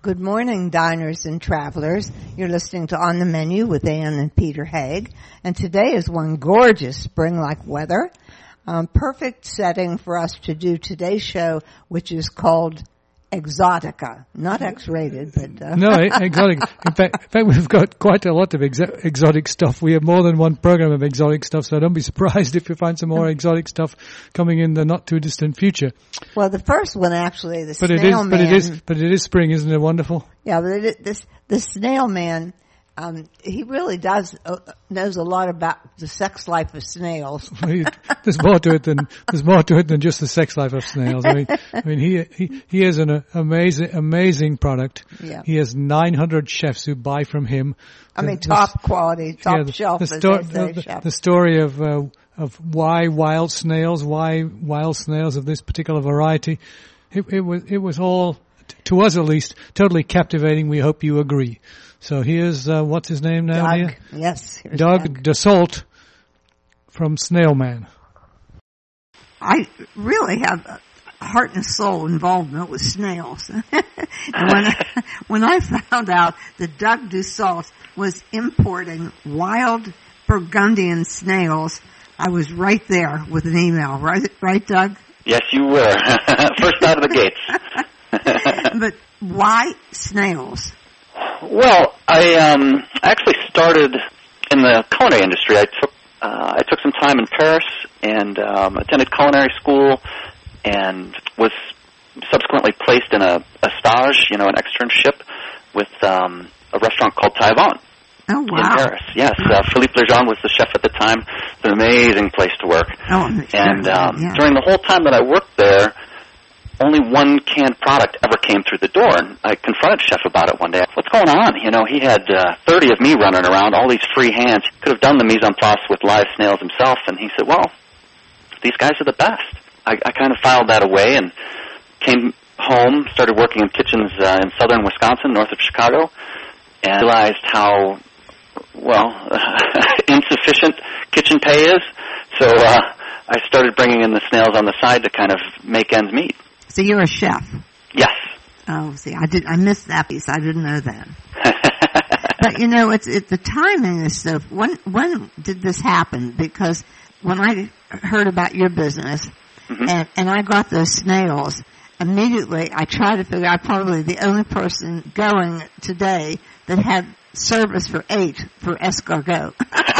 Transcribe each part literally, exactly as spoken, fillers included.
Good morning, diners and travelers. You're listening to On the Menu with Ann and Peter Haig. And today is one gorgeous spring-like weather. Um, perfect setting for us to do today's show, which is called Exotica. Not X-rated, but... Uh. No, exotic. In fact, in fact, we've got quite a lot of exo- exotic stuff. We have more than one program of exotic stuff, so don't be surprised if you find some more exotic stuff coming in the not-too-distant future. Well, the first one, actually, the but Snail it is, Man... But it is, but it is spring, isn't it wonderful? Yeah, but it, this, the Snail Man... Um, he really does uh, knows a lot about the sex life of snails. There's more to it than there's more to it than just the sex life of snails. I mean, I mean, he he he is an uh, amazing amazing product. Yeah. He has nine hundred chefs who buy from him. I the, mean, top the, quality, top yeah, the, shelf. The, sto- as they say, the, chef. the story of uh, of why wild snails, why wild snails of this particular variety. It, it was it was all, to us at least, totally captivating. We hope you agree. So here's, uh, what's his name now? Doug. Here? Yes. Doug, Doug Dassault from Snail Man. I really have a heart and soul involvement with snails. And when I, when I found out that Doug Dassault was importing wild Burgundian snails, I was right there with an email. Right, right, Doug? Yes, you were. First out of the gates. But why snails? Well, I um, actually started in the culinary industry. I took uh, I took some time in Paris and um, attended culinary school, and was subsequently placed in a, a stage, you know, an externship with um, a restaurant called Taïwan. Oh, wow. In Paris, yes. Uh, Philippe Lejeune was the chef at the time. It's an amazing place to work. Oh, and um, yeah. during the whole time that I worked there, only one canned product ever came through the door, and I confronted Chef about it one day. What's going on? You know, he had uh, thirty of me running around, all these free hands. He could have done the mise en place with live snails himself, and he said, well, these guys are the best. I, I kind of filed that away and came home, started working in kitchens uh, in southern Wisconsin, north of Chicago, and realized how, well, insufficient kitchen pay is. So uh, I started bringing in the snails on the side to kind of make ends meet. So you're a chef? Yes. Oh, see, I did. I missed that piece. I didn't know that. But you know, it's it, the timing is so. When when did this happen? Because when I heard about your business, mm-hmm. and and I got those snails, immediately I tried to figure out. Probably the only person going today that had service for eight for escargot.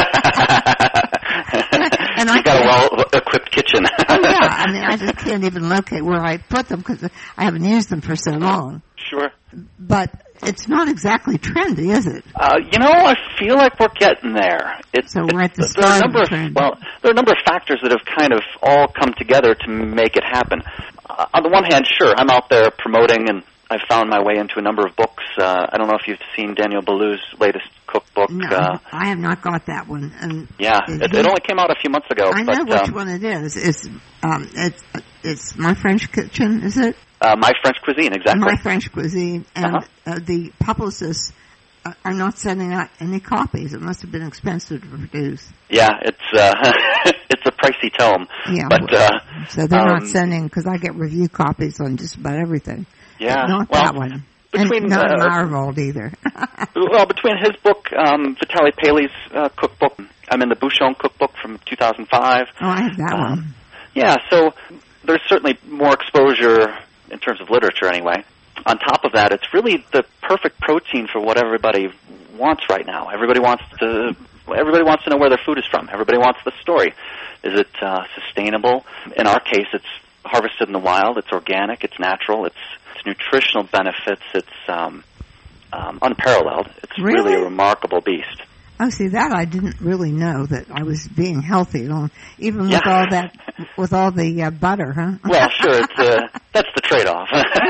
And You've I got a well-equipped kitchen. Oh, yeah. I mean, I just can't even locate where I put them because I haven't used them for so long. Sure. But it's not exactly trendy, is it? Uh, you know, I feel like we're getting there. It's, so we're at the it's, start of the of, trend. Well, there are a number of factors that have kind of all come together to make it happen. Uh, on the one hand, sure, I'm out there promoting, and I've found my way into a number of books. Uh, I don't know if you've seen Daniel Boulud's latest cookbook. No, uh, I have not got that one. And yeah, it, it only came out a few months ago. I but, know which um, one it is. It's um, it's it's My French Kitchen, is it? Uh, My French Cuisine, exactly. My French Cuisine, and uh-huh. uh, the publicists uh, are not sending out any copies. It must have been expensive to produce. Yeah, it's uh, it's a pricey tome. Yeah, but uh, so they're um, not sending because I get review copies on just about everything. Yeah, but not well, that one. Between, and not uh, Marvold either. Well, between his book, um, Vitaly Paley's uh, cookbook, I'm in the Bouchon cookbook from two thousand five. Oh, I have that um, one. Yeah, so there's certainly more exposure in terms of literature anyway. On top of that, it's really the perfect protein for what everybody wants right now. Everybody wants to everybody wants to know where their food is from. Everybody wants the story. Is it uh, sustainable? In our case, it's harvested in the wild. It's organic. It's natural. It's It's nutritional benefits. It's um, um, unparalleled. It's really? really a remarkable beast. Oh, see, that I didn't really know that I was being healthy, even with yeah. all that, with all the uh, butter, huh? Well, sure, it's uh, that's the trade-off.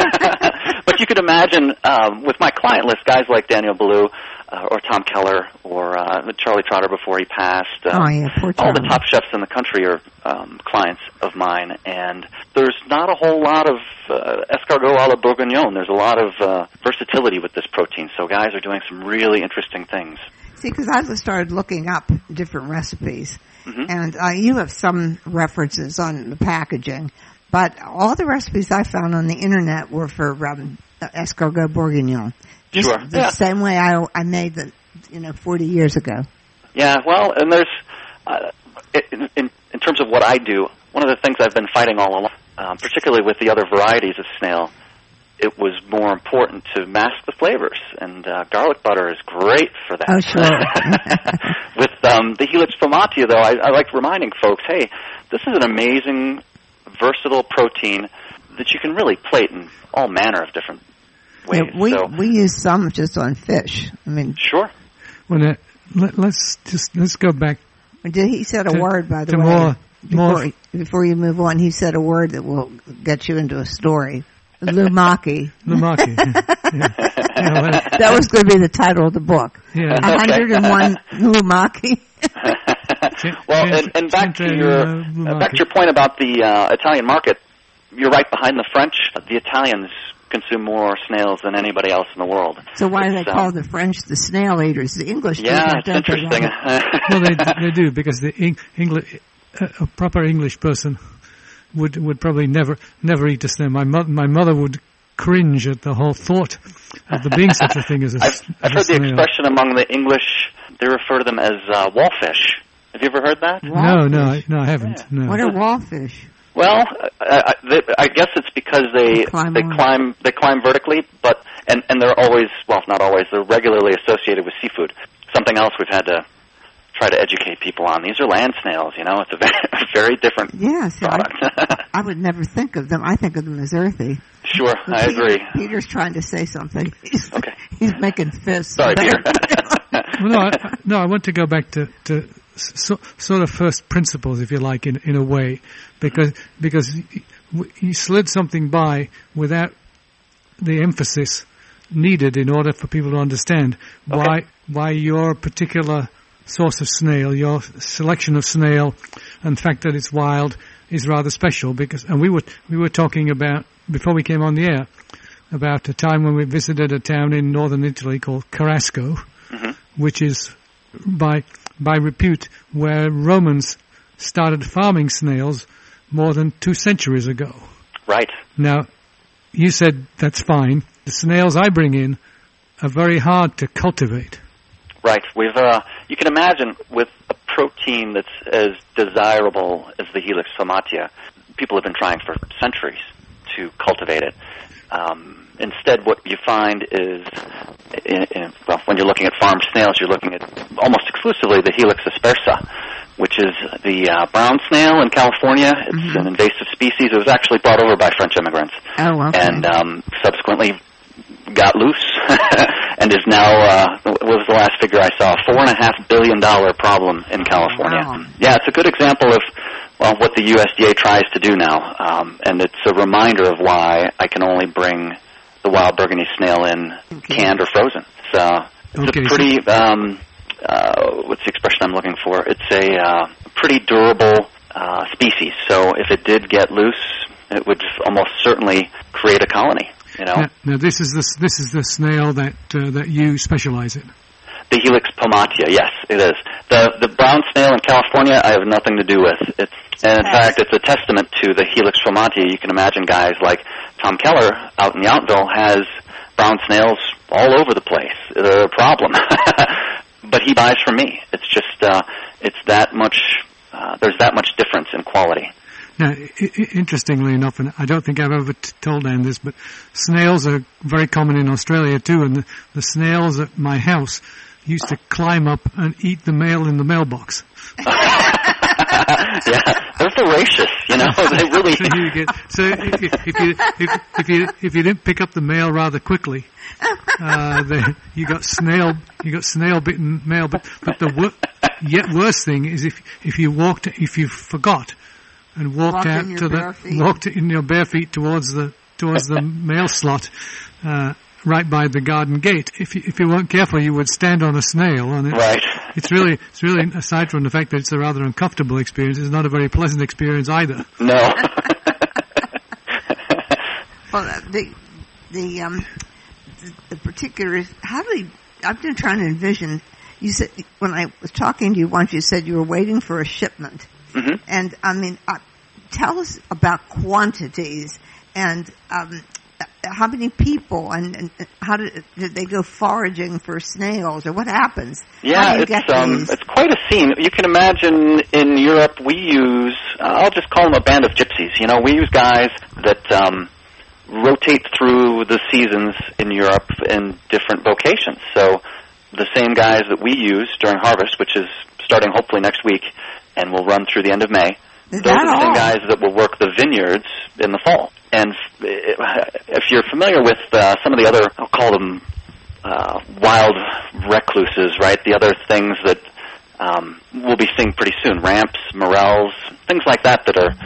But you could imagine um, with my client list, guys like Daniel Boulud uh, or Tom Keller or uh, Charlie Trotter before he passed. Uh, oh yeah, poor all Charlie. the top chefs in the country are um, clients of mine, and there's not a whole lot of uh, escargot à la bourguignon. There's a lot of uh, versatility with this protein, so guys are doing some really interesting things. See, because I started looking up different recipes, mm-hmm. and uh, you have some references on the packaging, but all the recipes I found on the internet were for um, uh, escargot bourguignon. Just Sure. The Yeah. same way I, I made the, you know, forty years ago. Yeah, well, and there's, uh, in, in, in terms of what I do, one of the things I've been fighting all along, um, particularly with the other varieties of snail, it was more important to mask the flavors, and uh, garlic butter is great for that. Oh, sure. With um, the Helix pomatia, though, I, I like reminding folks, hey, this is an amazing, versatile protein that you can really plate in all manner of different ways. Yeah, we so, we use some just on fish. I mean, sure. Well, uh, let, let's just let's go back. did he said a to, word, by the to way, more, before, more, before you move on. He said a word that will get you into a story. Lumaki. Lumaki. Yeah. Yeah, well, That was going to be the title of the book. yeah. one hundred one Lumaki. Well, and, and back to your uh, back to your point about the uh, Italian market, you're right behind the French. The Italians consume more snails than anybody else in the world. So why do they It's, um, call the French the snail eaters? The English do Yeah, that, it's don't they, interesting. Robert? Well, they they do, because the Eng- English uh, a proper English person would would probably never never eat a snail. My mo- my mother would cringe at the whole thought of there being such a thing as a, I've, as I've a heard the snail. expression among the English. They refer to them as uh, wallfish. Have you ever heard that? No, no, I, no, I haven't. Yeah. No. What are wallfish? Well, I, I, they, I guess it's because they They climb they on. climb they climb vertically, but and and they're always well, not always. They're regularly associated with seafood. Something else we've had to try to educate people on. These are land snails. You know, it's a very, a very different Yes, product. I, I would never think of them. I think of them as earthy. Sure, But I Peter- agree. Peter's trying to say something. He's, Okay. he's making fists. Sorry, Peter. Well, no, I, no, I want to go back to, to so, sort of first principles, if you like, in in a way, because because you slid something by without the emphasis needed in order for people to understand why Okay. why your particular source of snail, your selection of snail, and the fact that it's wild is rather special. Because and we were we were talking about before we came on the air about a time when we visited a town in northern Italy called Carrasco, Mhm. which is by by repute where Romans started farming snails more than two centuries ago. Right. Now, you said that's fine. The snails I bring in are very hard to cultivate. Right. We've uh, you can imagine with a protein that's as desirable as the Helix pomatia, people have been trying for centuries to cultivate it. Um, instead, what you find is, in, in, well, when you're looking at farm snails, you're looking at almost exclusively the Helix aspersa, which is the uh, brown snail in California. It's Mhm. an invasive species. It was actually brought over by French immigrants, Oh, okay. and um, subsequently got loose and is now, uh, what was the last figure I saw, four and a half billion dollar problem in California. Wow. Yeah, it's a good example of, well, what the U S D A tries to do now, um, and it's a reminder of why I can only bring the wild Burgundy snail in Okay. canned or frozen. So it's Okay, a so- pretty, um, uh, what's the expression I'm looking for? It's a uh, pretty durable uh, species. So if it did get loose, it would almost certainly create a colony. You know, Now, now this is the this is the snail that uh, that you specialize in. the Helix pomatia. Yes, it is. The the brown snail in California, I have nothing to do with. It's and in Yes. fact, it's a testament to the Helix pomatia. You can imagine guys like Tom Keller out in Yountville has brown snails all over the place. They're a problem, but he buys from me. It's just uh, it's that much. Uh, there's that much difference in quality. Now, I- I- interestingly enough, and I don't think I've ever t- told Anne this, but snails are very common in Australia too, and the, the snails at my house used to climb up and eat the mail in the mailbox. Yeah, they're voracious. You know, they really. So you get so if, if, if you if, if you if you didn't pick up the mail rather quickly, uh, the, you got snail you got snail bitten mail. But but the wor- yet worse thing is if if you walked if you forgot and walked Walked out in your to bare the feet. walked in your bare feet towards the towards the mail slot. Uh, right by the garden gate. If you, if you weren't careful, you would stand on a snail, and it's, Right. it's really it's really aside from the fact that it's a rather uncomfortable experience, it's not a very pleasant experience either. No. Well, uh, the the um the, the particular how do you, I've been trying to envision. You said when I was talking to you once, you said you were waiting for a shipment, hmm and I mean, uh, tell us about quantities and um, how many people and, and how did, did they go foraging for snails, or what happens? Yeah, it's um, it's quite a scene. You can imagine in Europe we use, uh, I'll just call them a band of gypsies. You know, we use guys that um, rotate through the seasons in Europe in different vocations. So the same guys that we use during harvest, which is starting hopefully next week and will run through the end of May, is those that are the same all? guys that will work the vineyards in the fall. And if you're familiar with uh, some of the other, I'll call them uh, wild recluses, right? The other things that um, we'll be seeing pretty soon, ramps, morels, things like that that are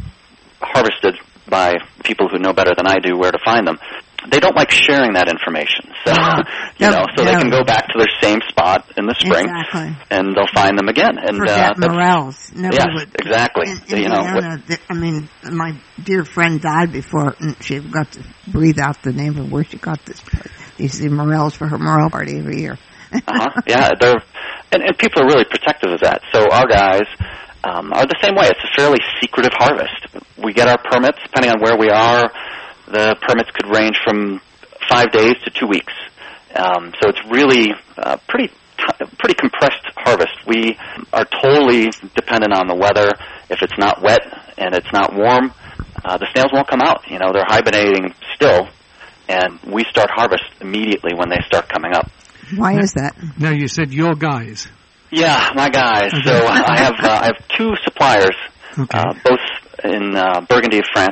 harvested by people who know better than I do where to find them. They don't like sharing that information, so no. you no, know, so no. they can go back to their same spot in the spring, exactly. and they'll find them again. And forget uh, morels. No, yes, would, exactly. In, So, you know, Indiana, the, I mean, my dear friend died before she got to breathe out the name of where she got this. These the morels for her morel party every year. uh-huh. Yeah, they're and, and people are really protective of that. So our guys um, are the same way. It's a fairly secretive harvest. We get our permits depending on where we are. The permits could range from five days to two weeks. Um, so it's really uh, pretty t- pretty compressed harvest. We are totally dependent on the weather. If it's not wet and it's not warm, uh, the snails won't come out. You know, they're hibernating still, and we start harvest immediately when they start coming up. Why is that? Now, you said your guys. Yeah, my guys. So I have uh, I have two suppliers, Okay. uh, both in uh, Burgundy, France.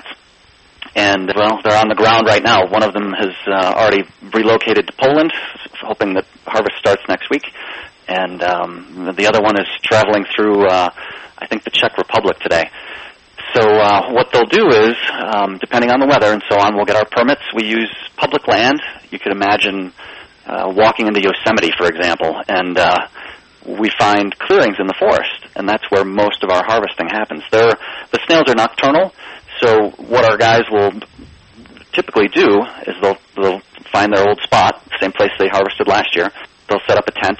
And, well, they're on the ground right now. One of them has uh, already relocated to Poland, hoping that harvest starts next week. And um, the other one is traveling through, uh, I think, the Czech Republic today. So uh, what they'll do is, um, depending on the weather and so on, we'll get our permits. We use public land. You could imagine uh, walking into Yosemite, for example, and uh, we find clearings in the forest, and that's where most of our harvesting happens. They're, the snails are nocturnal. So what our guys will typically do is they'll, they'll find their old spot, same place they harvested last year. They'll set up a tent,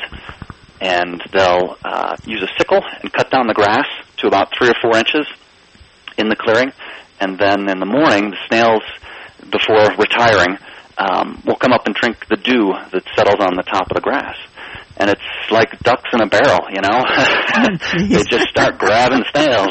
and they'll uh, use a sickle and cut down the grass to about three or four inches in the clearing. And then in the morning, the snails, before retiring, um, will come up and drink the dew that settles on the top of the grass. And it's like ducks in a barrel, you know? Oh, they just start grabbing snails.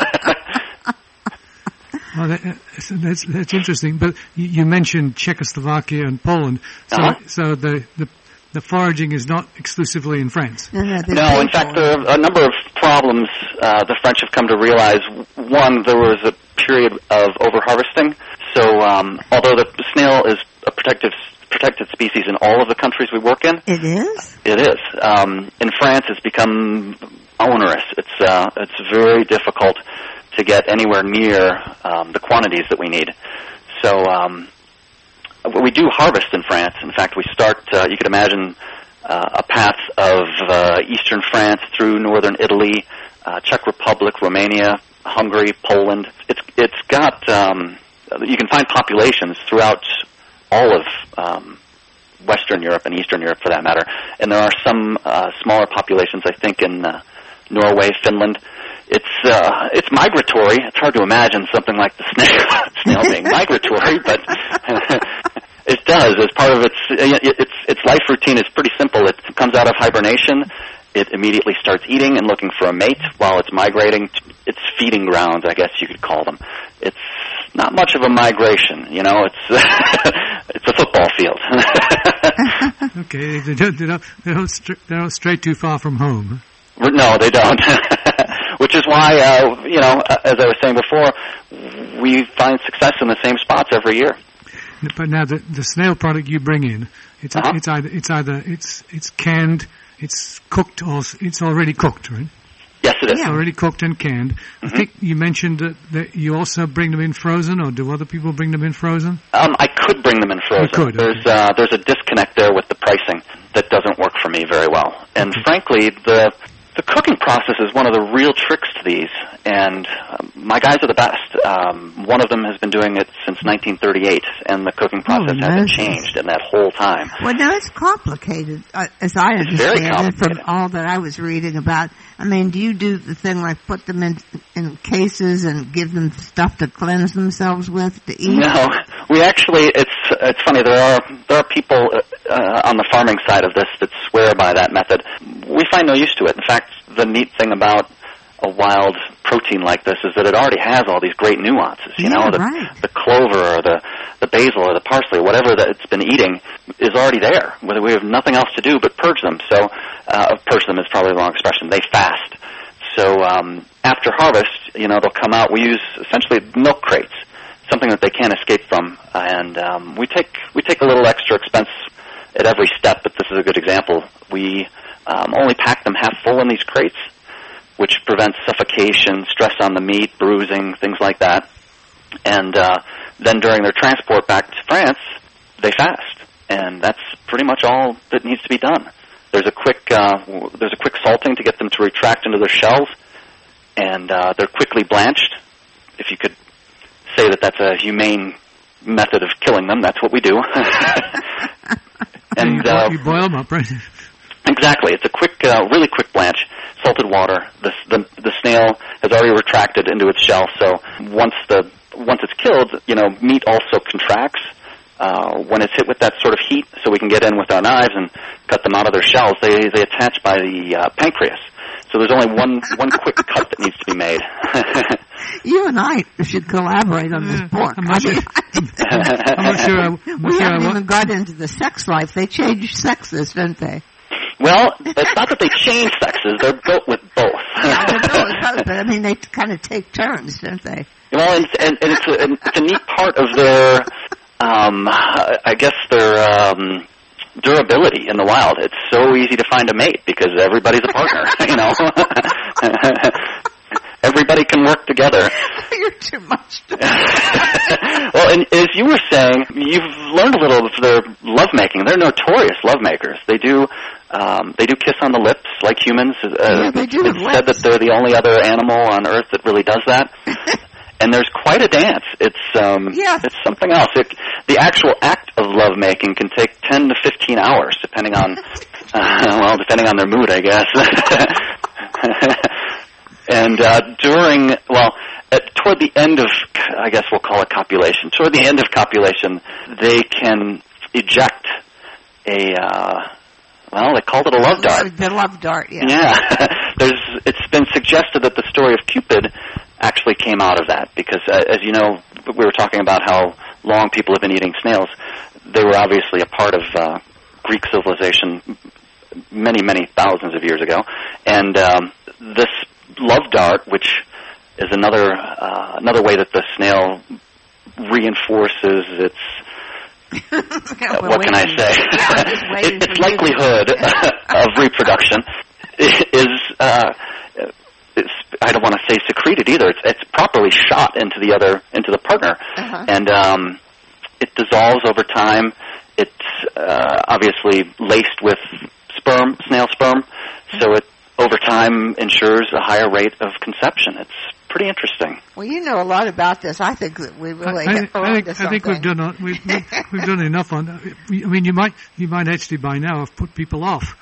Well, that, that's that's interesting. But you, you mentioned Czechoslovakia and Poland, so Uh-huh. so the, the the foraging is not exclusively in France. No, no, they're No, in people. fact, there are a number of problems uh, the French have come to realize. One, there was a period of overharvesting. So um, although the snail is a protective protected species in all of the countries we work in, It is? it is. Um, in France, it's become onerous. It's uh, it's very difficult to get anywhere near um, the quantities that we need. So um, we do harvest in France. In fact, we start, uh, you could imagine, uh, a path of uh, eastern France through northern Italy, uh, Czech Republic, Romania, Hungary, Poland. It's It's got, um, you can find populations throughout all of um, Western Europe and Eastern Europe, for that matter. And there are some uh, smaller populations, I think, in uh, Norway, Finland. It's uh, it's migratory. It's hard to imagine something like the snail, snail being migratory, but it does. As part of its its its life routine is pretty simple. It comes out of hibernation. It immediately starts eating and looking for a mate while it's migrating. Its feeding grounds, I guess you could call them. It's not much of a migration, you know. It's it's a football field. Okay, they don't they don't they don't, str- they don't stray too far from home. No, they don't. Which is why, uh, you know, as I was saying before, we find success in the same spots every year. But now the the snail product you bring in, it's Uh-huh. it's either it's either it's it's canned, it's cooked, or it's already cooked, right? Yes, it is. It's already cooked and canned. I think you mentioned that, that you also bring them in frozen, or do other people bring them in frozen? Um, I could bring them in frozen. You could, okay. There's uh, there's a disconnect there with the pricing that doesn't work for me very well. And Okay. frankly, the The cooking process is one of the real tricks to these, and um, my guys are the best. Um, one of them has been doing it since nineteen thirty-eight, and the cooking process oh, hasn't changed in that whole time. Well, no, it's complicated, uh, as I understand it from all that I was reading about. I mean, do you do the thing like put them in in cases and give them stuff to cleanse themselves with to eat? No, we actually, it's it's funny, there are there are people uh, on the farming side of this that swear by that method. We find no use to it. In fact, the neat thing about a wild protein like this is that it already has all these great nuances. You yeah, know, the, right. the clover or the, the basil or the parsley, whatever that it's been eating is already there. We have nothing else to do but purge them. So, uh, purge them is probably the wrong expression. They fast. So um, after harvest, you know, they'll come out. We use essentially milk crates, something that they can't escape from, and um, we take we take a little extra expense at every step. But this is a good example. We um, only pack them half full in these crates, which prevents suffocation, stress on the meat, bruising, things like that. And uh, then during their transport back to France, they fast, and that's pretty much all that needs to be done. There's a quick uh, there's a quick salting to get them to retract into their shells, and uh, they're quickly blanched. If you could say that that's a humane method of killing them, that's what we do. And uh, you boil them up, right? Exactly. It's a quick, uh, really quick blanch. Salted water. The, the the snail has already retracted into its shell, so once the once it's killed, you know, meat also contracts uh, when it's hit with that sort of heat. So we can get in with our knives and cut them out of their shells. They they attach by the uh, pancreas. So there's only one one quick cut that needs to be made. You and I should collaborate on this pork. I'm not sure. I'm not sure. I'm not we sure haven't I even got into the sex life. They change sexes, don't they? Well, it's not that they change sexes. They're built with both. Yeah, they're built with both, but I mean, they kind of take turns, don't they? Well, and, and, and it's, a, it's a neat part of their, um, I guess, their um, durability in the wild. It's so easy to find a mate because everybody's a partner, you know. Everybody can work together. You're too much. To Well, and as you were saying, you've learned a little of their lovemaking. They're notorious lovemakers. They do, um, they do kiss on the lips like humans. Uh, yeah, they do. It's said that they're the only other animal on Earth that really does that. And there's quite a dance. It's um, yeah. it's something else. It, the actual act of lovemaking can take ten to fifteen hours, depending on, uh, well, depending on their mood, I guess. And uh, during, well, at, toward the end of, I guess we'll call it copulation, toward the end of copulation, they can eject a, uh, well, they called it a love dart. The love dart, yeah. Yeah. There's, it's been suggested that the story of Cupid actually came out of that, because uh, as you know, we were talking about how long people have been eating snails. They were obviously a part of uh, Greek civilization many, many thousands of years ago. And um, this love dart, which is another uh, another way that the snail reinforces its uh, what can I say yeah, it, its likelihood of reproduction is uh, is, I don't want to say secreted either. It's, it's properly shot into the other into the partner, uh-huh. and um, it dissolves over time. It's uh, obviously laced with sperm, snail sperm, so it over time ensures a higher rate of conception. It's pretty interesting. Well, you know a lot about this. I think that we really I, have I, think, I think we've done a, we've, we've done enough on that. I mean, you might you might actually by now have put people off.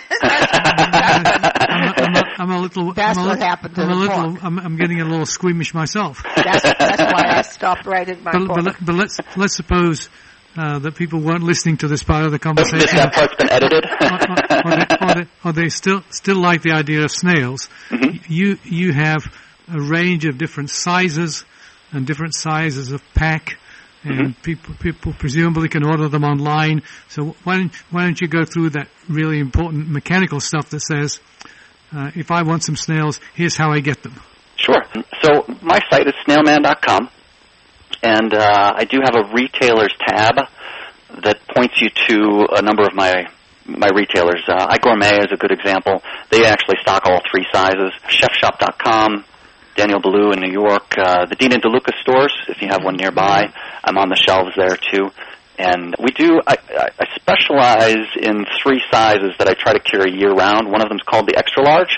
I'm, a, I'm, a, I'm a little. That's I'm a what little, happened to I'm the a little. pork. I'm, I'm getting a little squeamish myself. That's, that's why I stopped right at my but, pork. but, but let's let's suppose uh, that people weren't listening to this part of the conversation. This that part's been edited. or, or, or, they, or, they, or they still still like the idea of snails. Mm-hmm. You you have a range of different sizes and different sizes of pack, and mm-hmm. people people presumably can order them online. So why don't why don't you go through that really important mechanical stuff that says, uh, if I want some snails, here's how I get them. Sure. So my site is snailman dot com. And uh, I do have a retailers tab that points you to a number of my my retailers. Uh, iGourmet is a good example. They actually stock all three sizes. chef shop dot com, Daniel Ballou in New York, uh, the Dean and DeLuca stores, if you have one nearby. I'm on the shelves there, too. And we do, I, I specialize in three sizes that I try to carry year-round. One of them is called the extra large,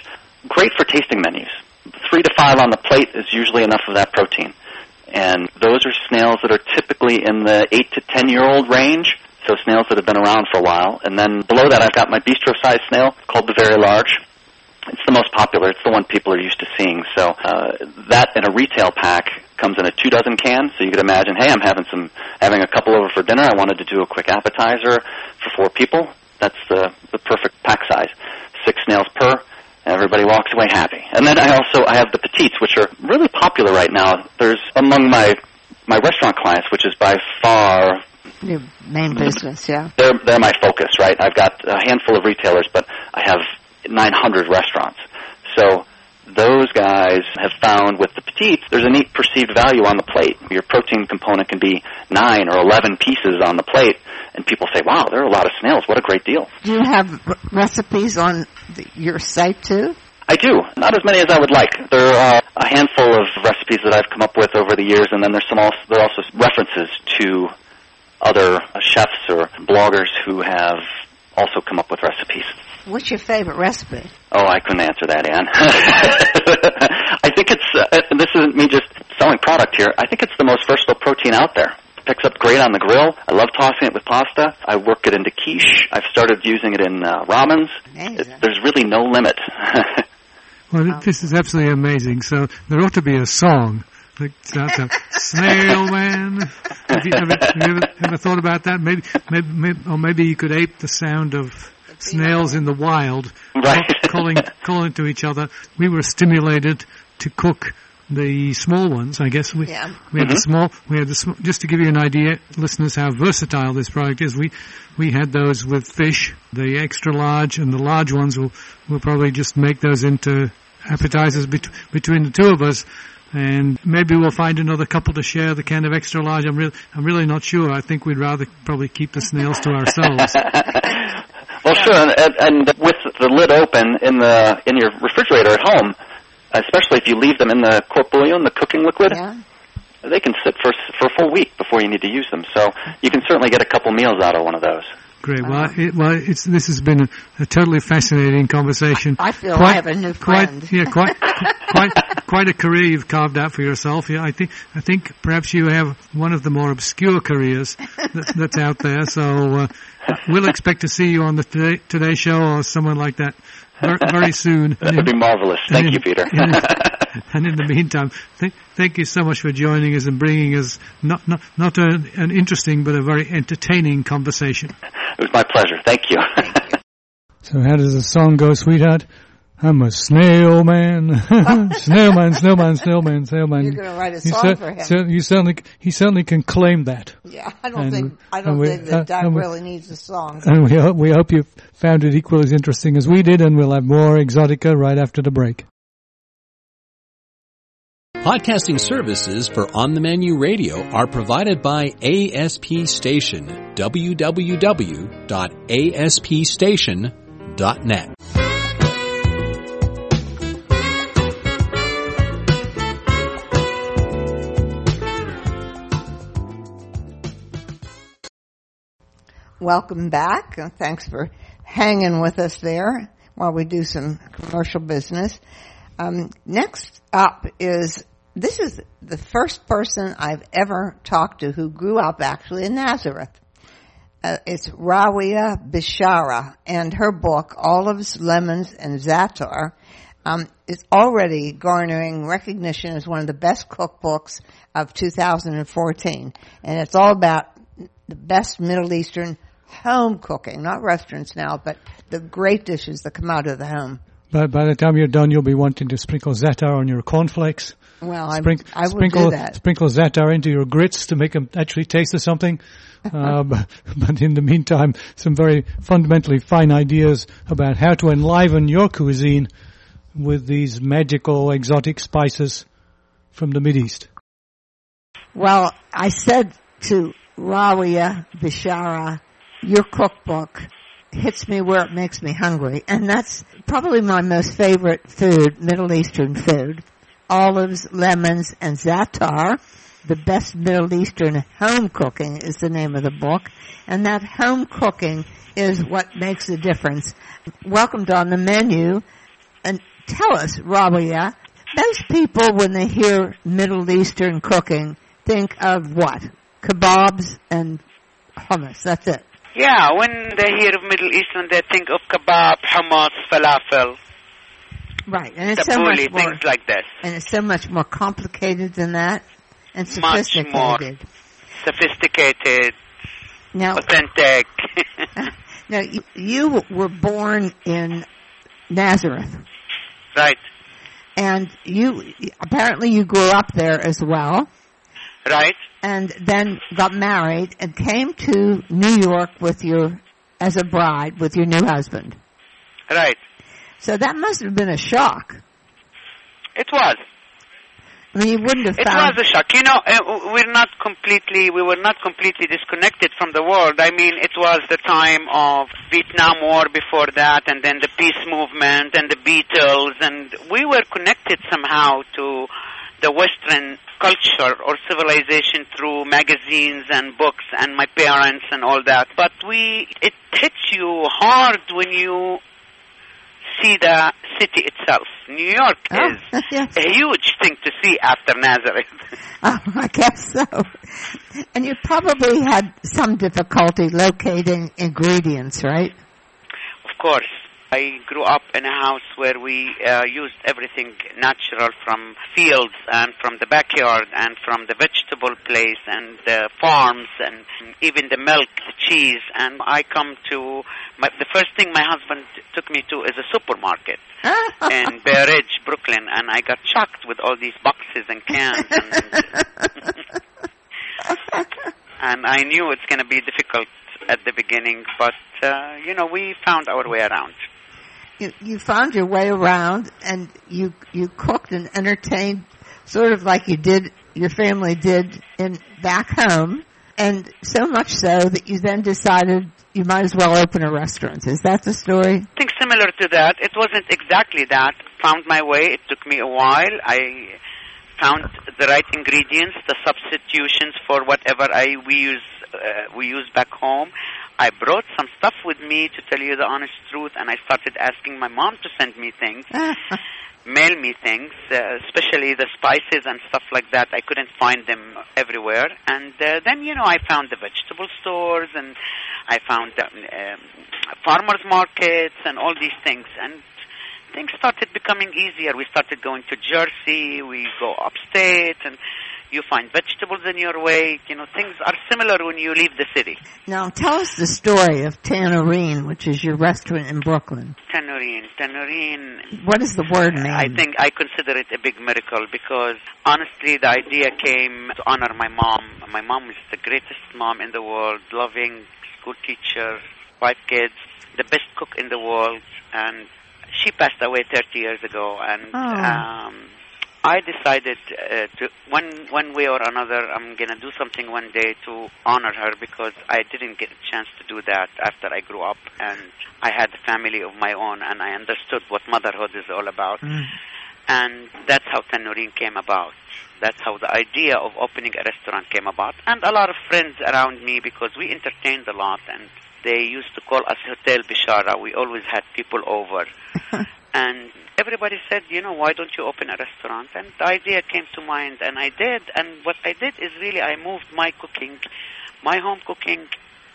great for tasting menus. Three to five on the plate is usually enough of that protein. And those are snails that are typically in the eight to ten-year-old range, so snails that have been around for a while. And then below that, I've got my bistro-sized snail called the Very Large. It's the most popular. It's the one people are used to seeing. So uh, that in a retail pack comes in a two dozen can. So you could imagine, hey, I'm having some, having a couple over for dinner. I wanted to do a quick appetizer for four people. That's the, the perfect pack size. Six snails per. Everybody walks away happy. And then I also I have the petites, which are really popular right now. There's among my my restaurant clients, which is by far your main business. Yeah, they're they're my focus, right? I've got a handful of retailers, but I have nine hundred restaurants. So those guys have found with the petites, there's a neat perceived value on the plate. Your protein component can be nine or eleven pieces on the plate, and people say, wow, there are a lot of snails. What a great deal. Do you have r- recipes on the, your site, too? I do. Not as many as I would like. There are a handful of recipes that I've come up with over the years, and then there's some also, there are also references to other chefs or bloggers who have also come up with recipes. What's your favorite recipe? Oh, I couldn't answer that, Ann. I think it's, uh, this isn't me just selling product here, I think it's the most versatile protein out there. It picks up great on the grill. I love tossing it with pasta. I work it into quiche. I've started using it in uh, ramens. It, there's really no limit. Well, wow. This is absolutely amazing. So there ought to be a song. Like, Snail Man. Have you ever, have you ever, ever thought about that? Maybe, maybe, maybe, or maybe you could ape the sound of snails in the wild, right. calling calling to each other. We were stimulated to cook the small ones. I guess we yeah. we had mm-hmm. the small. We had the sm- just to give you an idea, listeners, how versatile this product is. We we had those with fish, the extra large and the large ones. We'll we'll probably just make those into appetizers bet- between the two of us. And maybe we'll find another couple to share the can of extra large. I'm really, I'm really not sure. I think we'd rather probably keep the snails to ourselves. Well, sure, and, and with the lid open in the in your refrigerator at home, especially if you leave them in the court bouillon, the cooking liquid, yeah. they can sit for for a full week before you need to use them. So you can certainly get a couple meals out of one of those. Great. Well, it, well, it's this has been a, a totally fascinating conversation. I feel quite, I have a new friend. Quite, yeah, quite, quite, quite a career you've carved out for yourself. Yeah, I think, I think perhaps you have one of the more obscure careers that, that's out there. So uh, we'll expect to see you on the Today, Today Show or someone like that very, very soon. That would be marvelous. Thank in, you, Peter. in, and in the meantime, th- thank you so much for joining us and bringing us not not not a, an interesting but a very entertaining conversation. It was my pleasure. Thank you. So how does the song go, sweetheart? I'm a snail man, snail man, snail man, snail man, snail man. You're going to write a song cer- for him. Cer- you certainly, he certainly can claim that. Yeah, I don't and, think I don't we, think that uh, Doug we, really needs a song. And we hope, we hope you found it equally as interesting as we did, and we'll have more Exotica right after the break. Podcasting services for On the Menu Radio are provided by A S P Station, w w w dot a s p station dot net. Welcome back. Thanks for hanging with us there while we do some commercial business. Um, next up is This is the first person I've ever talked to who grew up actually in Nazareth. Uh, it's Rawia Bishara, and her book, Olives, Lemons, and Za'atar, um, is already garnering recognition as one of the best cookbooks of two thousand fourteen. And it's all about the best Middle Eastern home cooking, not restaurants now, but the great dishes that come out of the home. But by the time you're done, you'll be wanting to sprinkle za'atar on your cornflakes. Well, Sprink- I would sprinkle, do that. Sprinkle za'atar into your grits to make them actually taste of something. uh, but, but in the meantime, some very fundamentally fine ideas about how to enliven your cuisine with these magical exotic spices from the Mideast. Well, I said to Rawia Bishara, your cookbook hits me where it makes me hungry. And that's probably my most favorite food, Middle Eastern food. Olives, lemons, and za'atar. The best Middle Eastern home cooking is the name of the book. And that home cooking is what makes the difference. Welcomed on the menu, a tell us, Rabia, most people, when they hear Middle Eastern cooking, think of what? Kebabs and hummus. That's it. Yeah, when they hear of Middle Eastern, they think of kebab, hummus, falafel. Right, and it's tabbouleh, so much more, things like this. And it's so much more complicated than that, and sophisticated. Much more sophisticated, now, authentic. now, you, you were born in Nazareth. Right. And you, apparently you grew up there as well. Right. And then got married and came to New York with your, as a bride, with your new husband. Right. So that must have been a shock. It was. I mean, you wouldn't have it found... It was a shock. You know, uh, we're not completely, we were not completely disconnected from the world. I mean, it was the time of Vietnam War before that, and then the peace movement, and the Beatles, and we were connected somehow to the Western culture or civilization through magazines and books and my parents and all that. But we, it hits you hard when you see the city itself. New York oh, is yes. a huge thing to see after Nazareth. Oh, I guess so. And you probably had some difficulty locating ingredients, right? Of course. I grew up in a house where we uh, used everything natural from fields and from the backyard and from the vegetable place and the farms and even the milk, the cheese. And I come to, my, the first thing my husband took me to is a supermarket in Bay Ridge, Brooklyn. And I got shocked with all these boxes and cans. And, and I knew it's going to be difficult at the beginning, but, uh, you know, we found our way around. You, you found your way around, and you you cooked and entertained, sort of like you did, your family did in back home, and so much so that you then decided you might as well open a restaurant. Is that the story? I think similar to that. It wasn't exactly that. Found my way. It took me a while. I found the right ingredients, the substitutions for whatever I we use uh, we use back home. I brought some stuff with me, to tell you the honest truth, and I started asking my mom to send me things, mail me things, uh, especially the spices and stuff like that. I couldn't find them everywhere. And uh, then, you know, I found the vegetable stores, and I found um, um, farmers markets and all these things. And things started becoming easier. We started going to Jersey, we go upstate, and you find vegetables in your way. You know, things are similar when you leave the city. Now, tell us the story of Tannerine, which is your restaurant in Brooklyn. Tannerine. Tannerine. What does the word mean? I think I consider it a big miracle because, honestly, the idea came to honor my mom. My mom is the greatest mom in the world, loving school teacher, five kids, the best cook in the world, and she passed away thirty years ago. And oh. um I decided uh, to one one way or another, I'm going to do something one day to honor her because I didn't get a chance to do that after I grew up, and I had a family of my own, and I understood what motherhood is all about. Mm. And that's how Tannerine came about. That's how the idea of opening a restaurant came about. And a lot of friends around me, because we entertained a lot, and they used to call us Hotel Bishara. We always had people over. And everybody said, you know, why don't you open a restaurant? And the idea came to mind, and I did. And what I did is really I moved my cooking, my home cooking,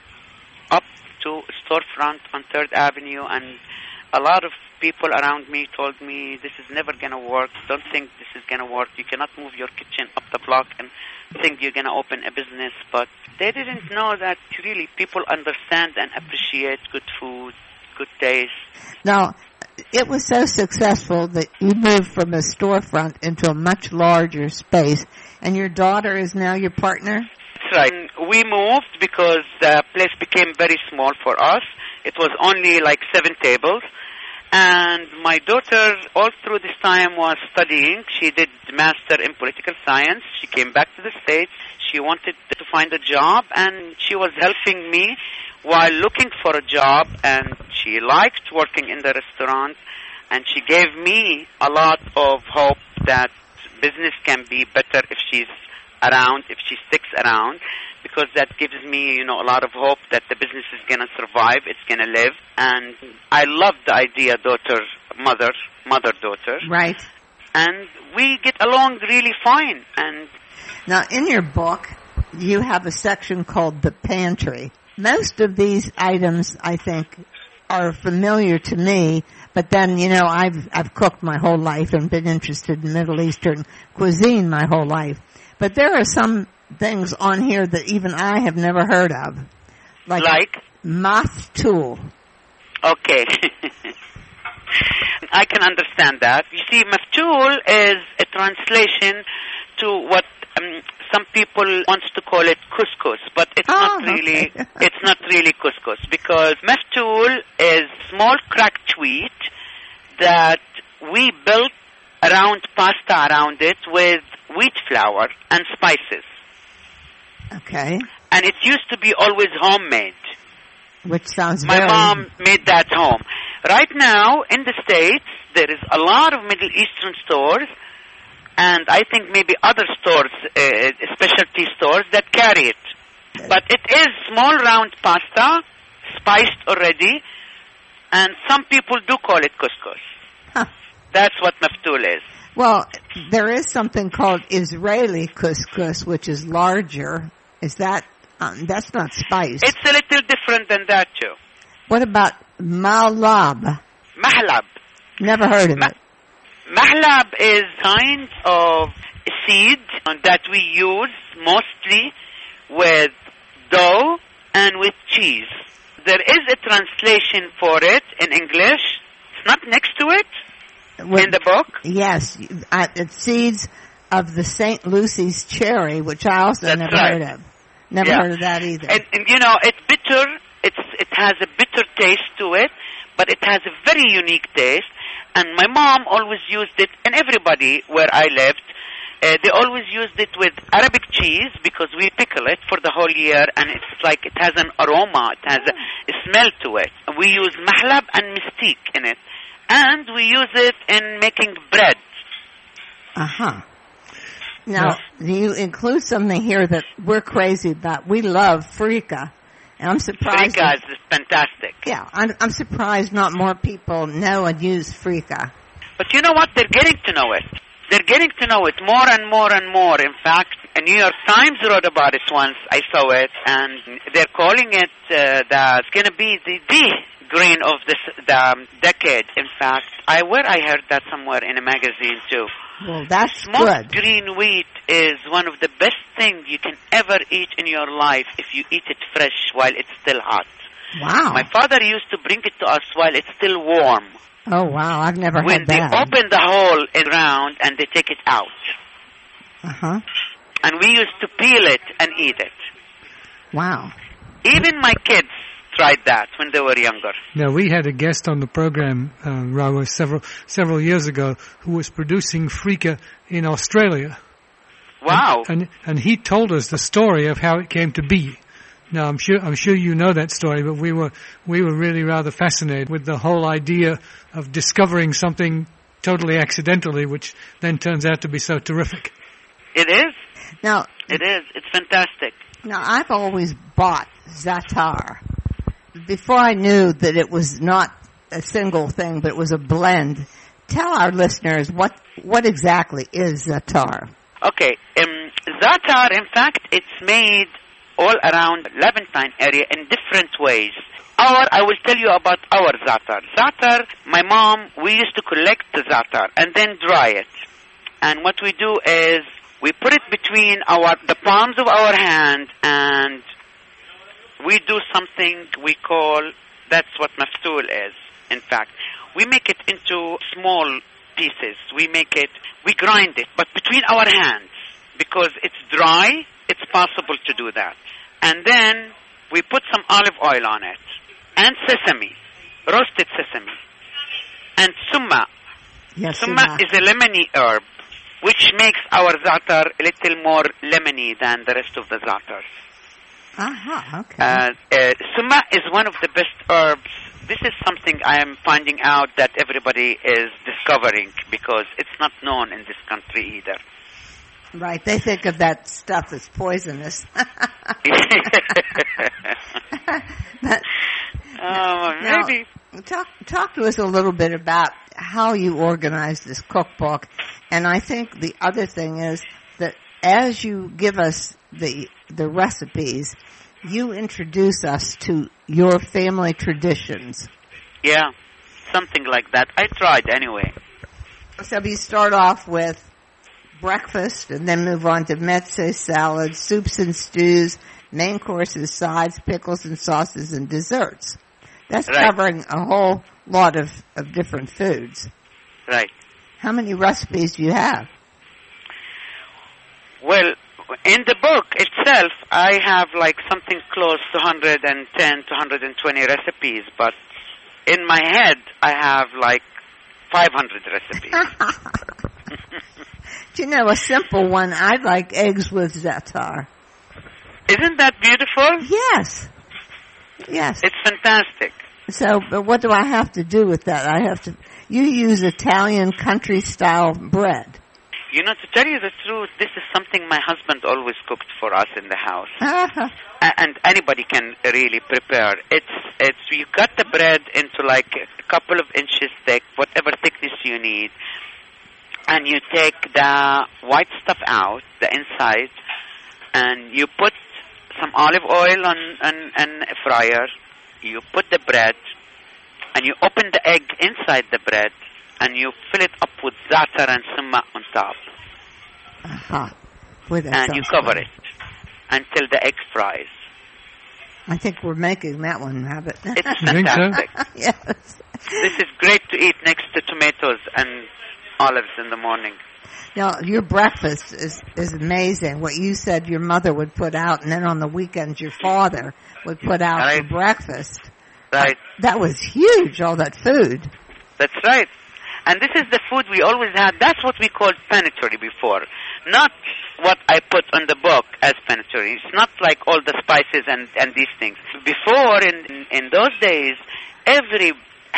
up to storefront on third Avenue. And a lot of people around me told me, this is never going to work. Don't think this is going to work. You cannot move your kitchen up the block and think you're going to open a business. But they didn't know that really people understand and appreciate good food, good taste. Now, it was so successful that you moved from a storefront into a much larger space, and your daughter is now your partner? That's right. We moved because the place became very small for us. It was only like seven tables. And my daughter, all through this time, was studying. She did master in political science. She came back to the States. She wanted to find a job, and she was helping me while looking for a job, and she liked working in the restaurant, and she gave me a lot of hope that business can be better if she's around, if she sticks around, because that gives me, you know, a lot of hope that the business is going to survive, it's going to live. And I love the idea, daughter, mother, mother-daughter. Right. And we get along really fine. And now, in your book, you have a section called the pantry. Most of these items, I think, are familiar to me, but then, you know, I've I've cooked my whole life and been interested in Middle Eastern cuisine my whole life. But there are some things on here that even I have never heard of. Like, like? maftool. Okay. I can understand that. You see, maftool is a translation to what um, some people want to call it couscous, but it's oh, not really. Okay. It's not really couscous, because maftool is small cracked wheat that we built around pasta around it with wheat flour and spices. Okay. And it used to be always homemade. Which sounds My very... mom made that home. Right now, in the States, there is a lot of Middle Eastern stores, and I think maybe other stores, uh, specialty stores, that carry it. But it is small round pasta, spiced already, and some people do call it couscous. Huh. That's what maftool is. Well, there is something called Israeli couscous, which is larger. Is that... Um, that's not spice. It's a little different than that, too. What about mahlab? Mahlab. Never heard of Ma- it. Mahlab is kind of seed that we use mostly with dough and with cheese. There is a translation for it in English. It's not next to it With, in the book. Yes, uh, it's seeds of the Saint Lucy's cherry, which I also That's never right. heard of. Never Yeah. heard of that either. And, and you know, it's bitter. It's it has a bitter taste to it, but it has a very unique taste. And my mom always used it, and everybody where I lived, uh, they always used it with Arabic cheese, because we pickle it for the whole year, and it's like it has an aroma, it has a, a smell to it. We use mahlab and mystique in it, and we use it in making bread. Uh-huh. Now, you include something here that we're crazy about. We love freekeh. And I'm surprised. Freekeh is fantastic. Yeah, I'm, I'm surprised not more people know and use freekeh. But you know what? They're getting to know it. They're getting to know it more and more and more. In fact, a New York Times wrote about it once. I saw it, and they're calling it uh, that it's going to be the, the grain of this the um, decade. In fact, I where I heard that somewhere in a magazine too. Well, that's Smoked good. green wheat is one of the best things you can ever eat in your life if you eat it fresh while it's still hot. Wow. My father used to bring it to us while it's still warm. Oh, wow. I've never When had they that. open the hole in the ground and they take it out. Uh-huh. And we used to peel it and eat it. Wow. Even my kids tried that when they were younger. Now, we had a guest on the program, uh, Rawa, several several years ago, who was producing freekeh in Australia. Wow. And, and and he told us the story of how it came to be. Now, I'm sure I'm sure you know that story, but we were we were really rather fascinated with the whole idea of discovering something totally accidentally, which then turns out to be so terrific. It is. Now, It is. It's fantastic. now I've always bought za'atar. Before I knew that it was not a single thing, but it was a blend. Tell our listeners what what exactly is za'atar. Okay. Um, za'atar, in fact, it's made all around Levantine area in different ways. Our, I will tell you about our za'atar. Za'atar, my mom, we used to collect the za'atar and then dry it. And what we do is we put it between our the palms of our hand, and we do something we call, that's what maftool is, in fact. We make it into small pieces. We make it, we grind it, but between our hands. Because it's dry, it's possible to do that. And then we put some olive oil on it. And sesame, roasted sesame. And summa. Yes, Summa is a lemony herb, which makes our za'atar a little more lemony than the rest of the za'atars. Uh-huh, okay. Uh, uh, summa is one of the best herbs. This is something I am finding out that everybody is discovering, because it's not known in this country either. Right. They think of that stuff as poisonous. But, uh, now, maybe. Talk, talk to us a little bit about how you organize this cookbook. And I think the other thing is that as you give us the the recipes, you introduce us to your family traditions. Yeah, something like that. I tried anyway. So we start off with breakfast and then move on to mezze salads, soups and stews, main courses, sides, pickles and sauces, and desserts. That's right. Covering a whole lot of, of different foods. Right. How many recipes do you have? Well, in the book itself, I have like something close to one hundred ten to one hundred twenty recipes, but in my head, I have like five hundred recipes. Do you know, a simple one, I like eggs with za'atar. Isn't that beautiful? Yes. Yes. It's fantastic. So, but what do I have to do with that? I have to, you use Italian country style bread. You know, to tell you the truth, this is something my husband always cooked for us in the house. A- and anybody can really prepare. It's, it's, you cut the bread into like a couple of inches thick, whatever thickness you need. And you take the white stuff out, the inside, and you put some olive oil on, on, on a fryer. You put the bread, and you open the egg inside the bread, and you fill it up with za'atar and summa on top. Uh-huh. Well, and you cover good. it until the egg fries. I think we're making that one, Rabbit. It's You think so? fantastic. Yes. This is great to eat next to tomatoes and olives in the morning. Now, your breakfast is, is amazing. What you said your mother would put out, and then on the weekends your father would put out Right. for breakfast. Right. That was huge, all that food. That's right. And this is the food we always had. That's what we called panachery before. Not what I put on the book as panachery. It's not like all the spices and, and these things. Before, in, in, in those days, every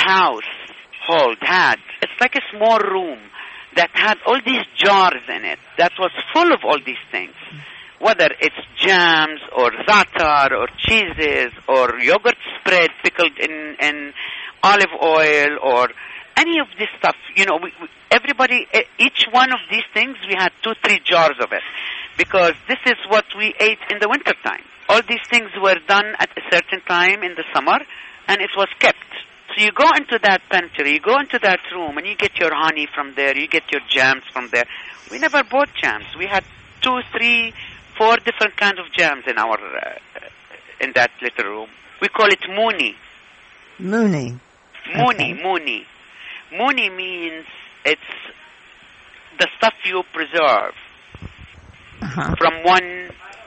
household had, it's like a small room that had all these jars in it that was full of all these things. Whether it's jams or za'atar or cheeses or yogurt spread pickled in, in olive oil or any of this stuff. You know, we, we, everybody, each one of these things, we had two, three jars of it because this is what we ate in the wintertime. All these things were done at a certain time in the summer and it was kept. So you go into that pantry, you go into that room, and you get your honey from there, you get your jams from there. We never bought jams. We had two, three, four different kinds of jams in our uh, in that little room. We call it mooni. Mooney. Mooni, Okay. mooni. Mooni means it's the stuff you preserve Uh-huh. from one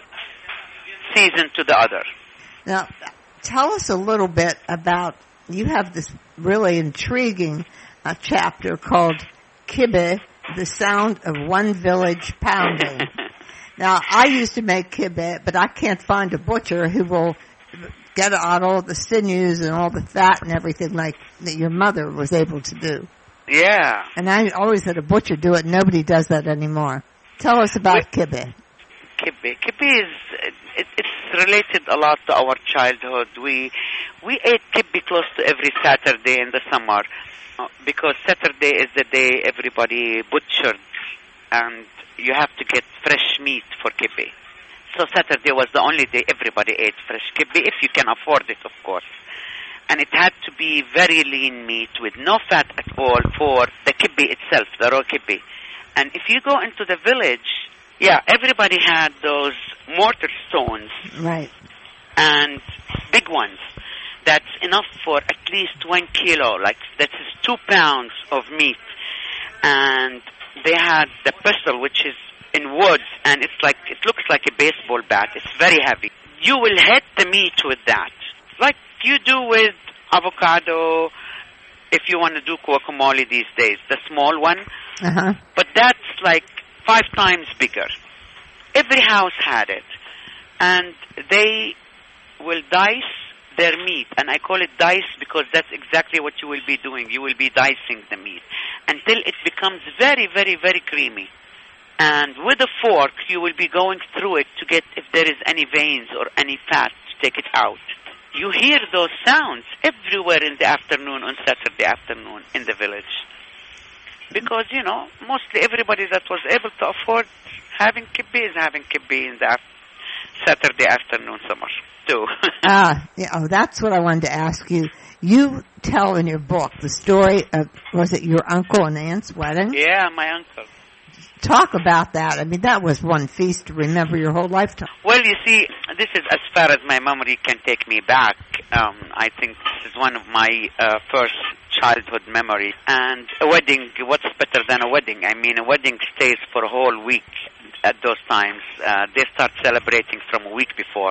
season to the other. Now, tell us a little bit about, you have this really intriguing uh, chapter called Kibbeh, the sound of one village pounding. Now, I used to make kibbeh, but I can't find a butcher who will get out all the sinews and all the fat and everything like that your mother was able to do. Yeah. And I always had a butcher do it. Nobody does that anymore. Tell us about kibbeh. Kibbeh. Kibbeh is, it, it's related a lot to our childhood. We we ate kibbeh close to every Saturday in the summer uh, because Saturday is the day everybody butchered and you have to get fresh meat for kibbeh. So Saturday was the only day everybody ate fresh kibbeh, if you can afford it, of course. And it had to be very lean meat with no fat at all for the kibbeh itself, the raw kibbeh. And if you go into the village, yeah, everybody had those mortar stones. Right. And big ones. That's enough for at least one kilo. Like, that is two pounds of meat. And they had the pestle, which is in wood, and it's like, it looks like a baseball bat. It's very heavy. You will hit the meat with that. Like you do with avocado, if you want to do guacamole these days, the small one. Uh-huh. But that's like five times bigger. Every house had it. And they will dice their meat. And I call it dice because that's exactly what you will be doing. You will be dicing the meat until it becomes very, very, very creamy. And with a fork, you will be going through it to get if there is any veins or any fat to take it out. You hear those sounds everywhere in the afternoon, on Saturday afternoon in the village. Because, you know, mostly everybody that was able to afford having kibbeh is having kibbeh in the af- Saturday afternoon summer, too. Ah, yeah, oh, that's what I wanted to ask you. You tell in your book the story of, was it your uncle and aunt's wedding? Yeah, my uncle. Talk about that. I mean, that was one feast to remember your whole lifetime. Well, you see, this is as far as my memory can take me back. Um, I think this is one of my uh, first childhood memories. And a wedding, what's better than a wedding? I mean, a wedding stays for a whole week at those times. Uh, they start celebrating from a week before.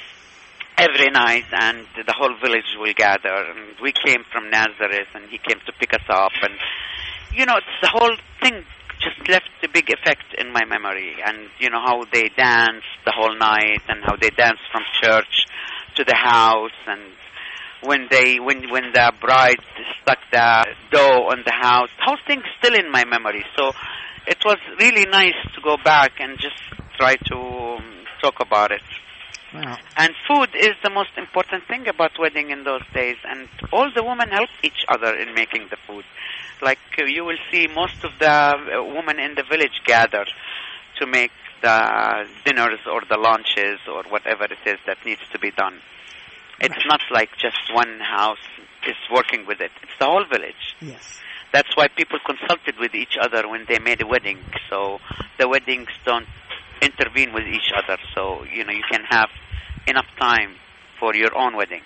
Every night, and the whole village will gather. And we came from Nazareth, and he came to pick us up. And, you know, it's the whole thing just left a big effect in my memory. And, you know, how they danced the whole night, and how they danced from church to the house, and when they when when the bride stuck the dough on the house. The whole thing's still in my memory. So it was really nice to go back and just try to um, talk about it. Wow. And food is the most important thing about wedding in those days, and all the women help each other in making the food. Like uh, you will see most of the uh, women in the village gather to make the dinners or the lunches or whatever it is that needs to be done. It's right. Not like just one house is working with it. It's the whole village. Yes. That's why people consulted with each other when they made a wedding. So the weddings don't intervene with each other. So, you know, you can have enough time for your own wedding.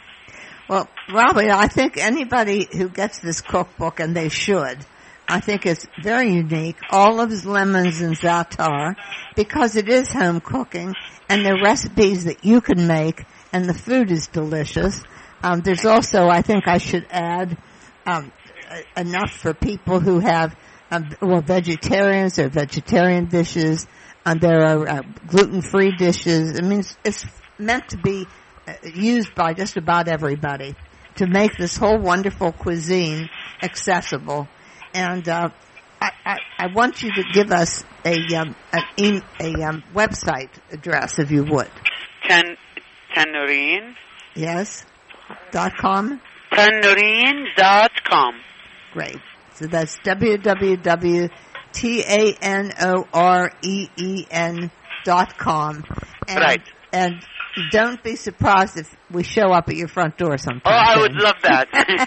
Well, Robbie, I think anybody who gets this cookbook, and they should, I think it's very unique. Olives, lemons, and za'atar, because it is home cooking, and they're recipes that you can make, and the food is delicious. Um, there's also, I think I should add, um, enough for people who have, um, well, vegetarians or vegetarian dishes. And there are uh, gluten-free dishes. I mean, it's, it's meant to be uh, used by just about everybody to make this whole wonderful cuisine accessible. And uh, I, I, I want you to give us a um, an e- a um, website address, if you would. Tan Tanurine. Yes. Dot com. Tanurine dot com. Great. So that's w w w. T A N O R E E N dot com. And, right. And don't be surprised if we show up at your front door sometime. Oh, I soon. would love that.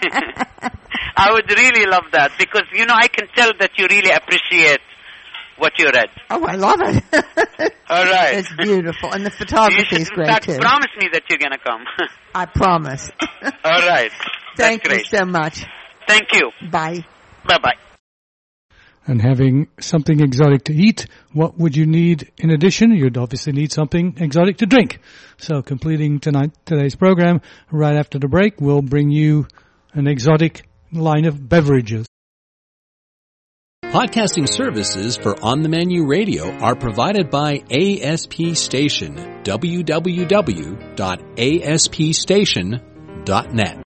I would really love that, because, you know, I can tell that you really appreciate what you read. Oh, I love it. All right. It's beautiful. And the photography is great, in fact, too. Promise me that you're going to come. I promise. All right. Thank That's you great. so much. Thank you. Bye. Bye-bye. And having something exotic to eat, what would you need in addition? You'd obviously need something exotic to drink. So completing tonight today's program, right after the break, we'll bring you an exotic line of beverages. Podcasting services for On the Menu Radio are provided by A S P Station, w w w dot a s p station dot net.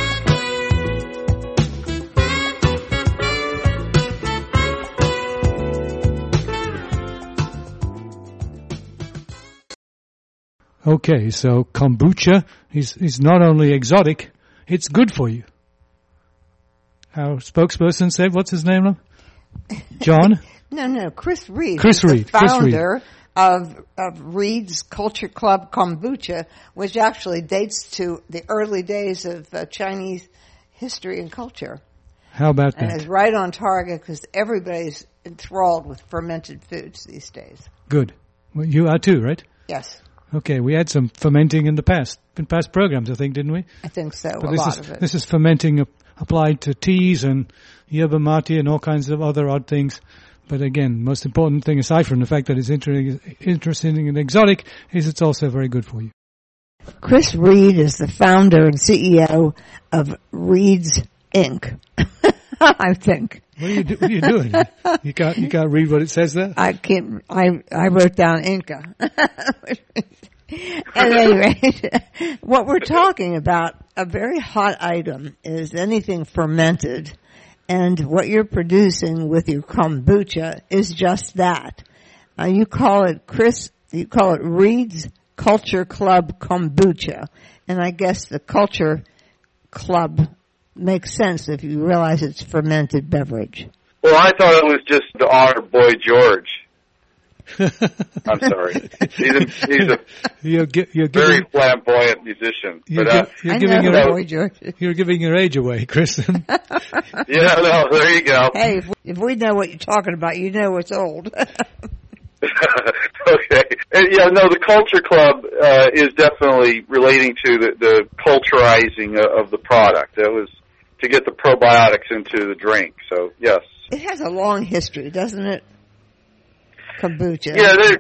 Okay, so kombucha is, is not only exotic, it's good for you. Our spokesperson said, what's his name? John? No, no, Chris Reed. Chris Reed. The founder Chris Reed. of of Reed's Culture Club Kombucha, which actually dates to the early days of uh, Chinese history and culture. How about that? And it's right on target because everybody's enthralled with fermented foods these days. Good. Well, you are too, right? Yes. Okay, we had some fermenting in the past, in past programs, I think, didn't we? I think so, but a this lot is, of it. This is fermenting uh, applied to teas and yerba mate and all kinds of other odd things. But again, most important thing, aside from the fact that it's inter- interesting and exotic, is it's also very good for you. Chris Reed is the founder and C E O of Reed's Incorporated. I think. What are you, do- what are you doing? You can't, you can't read what it says there? I can't, I, I wrote down Inca. At any rate, what we're talking about, a very hot item, is anything fermented. And what you're producing with your kombucha is just that. Uh, you call it Chris, you call it Reed's Culture Club Kombucha. And I guess the Culture Club makes sense if you realize it's fermented beverage. Well, I thought it was just to honor Boy George. I'm sorry. He's a, he's a you're, you're very giving, flamboyant musician. You're, but, uh, you're I giving know your, Boy George. You're giving your age away, Kristen. Yeah, no, there you go. Hey, if we, if we know what you're talking about, you know it's old. Okay. And, yeah, no, the Culture Club uh, is definitely relating to the, the culturizing of the product. That was to get the probiotics into the drink. So, yes. It has a long history, doesn't it? Kombucha. Yeah, there,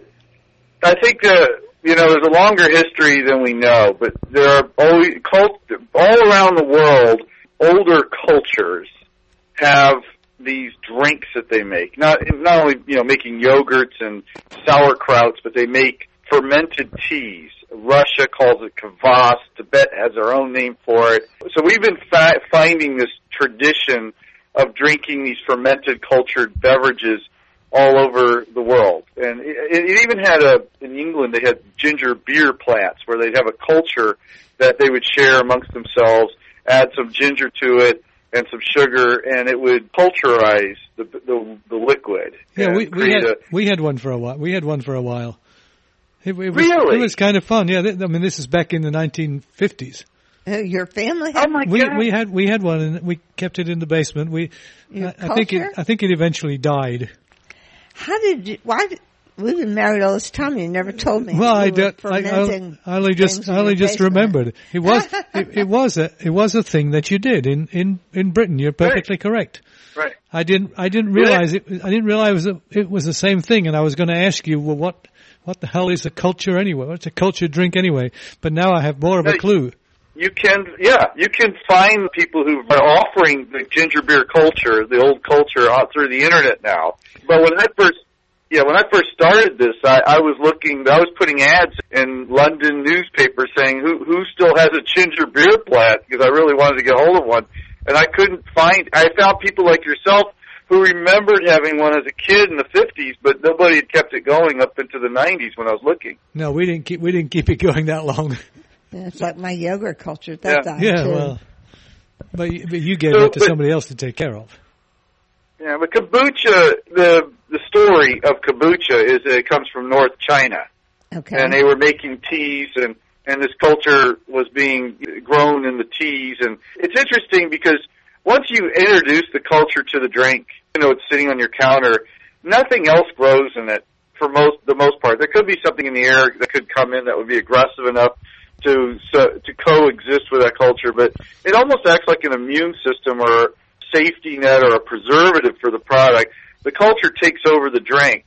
I think, uh, you know, there's a longer history than we know, but there are always, cult, all around the world, older cultures have these drinks that they make. Not not only, you know, making yogurts and sauerkrauts, but they make fermented teas. Russia calls it kvass. Tibet has their own name for it. So we've been fa- finding this tradition of drinking these fermented cultured beverages all over the world. And it, it even had a, in England, they had ginger beer plants where they'd have a culture that they would share amongst themselves, add some ginger to it, and some sugar, and it would culturize the the, the liquid. Yeah, we we had, a, we had one for a while. We had one for a while. It, it was, really? It was kind of fun. Yeah, th- I mean, this is back in the nineteen fifties. Uh, your family? Oh my we, God! We had we had one, and we kept it in the basement. We, I, I think it I think it eventually died. How did you? Why? Did, we've been married all this time. You never told me. Well, I, do, I, I, I only just I only just remembered. It was it, it was a it was a thing that you did in, in, in Britain. You're perfectly right. correct. Right. I didn't I didn't realize it. I didn't realize it, it was the same thing. And I was going to ask you, well, what what the hell is a culture anyway? What's a culture drink anyway? But now I have more of a clue. You can, yeah, you can find people who are offering the ginger beer culture, the old culture, out through the internet now. But when I first, yeah, when I first started this, I, I was looking, I was putting ads in London newspapers saying who who still has a ginger beer plant, because I really wanted to get hold of one, and I couldn't find. I found people like yourself who remembered having one as a kid in the fifties, but nobody had kept it going up into the nineties when I was looking. No, we didn't keep we didn't keep it going that long. Yeah, it's like my yogurt culture at that Yeah. time, Yeah, too. well, but you, but you gave So, that to but- somebody else to take care of. Yeah, but kombucha, the the story of kombucha is that it comes from North China. Okay. And they were making teas, and, and this culture was being grown in the teas. And it's interesting because once you introduce the culture to the drink, you know, it's sitting on your counter, nothing else grows in it for most the most part. There could be something in the air that could come in that would be aggressive enough to so, to coexist with that culture, but it almost acts like an immune system or a safety net or a preservative for the product. The culture takes over the drink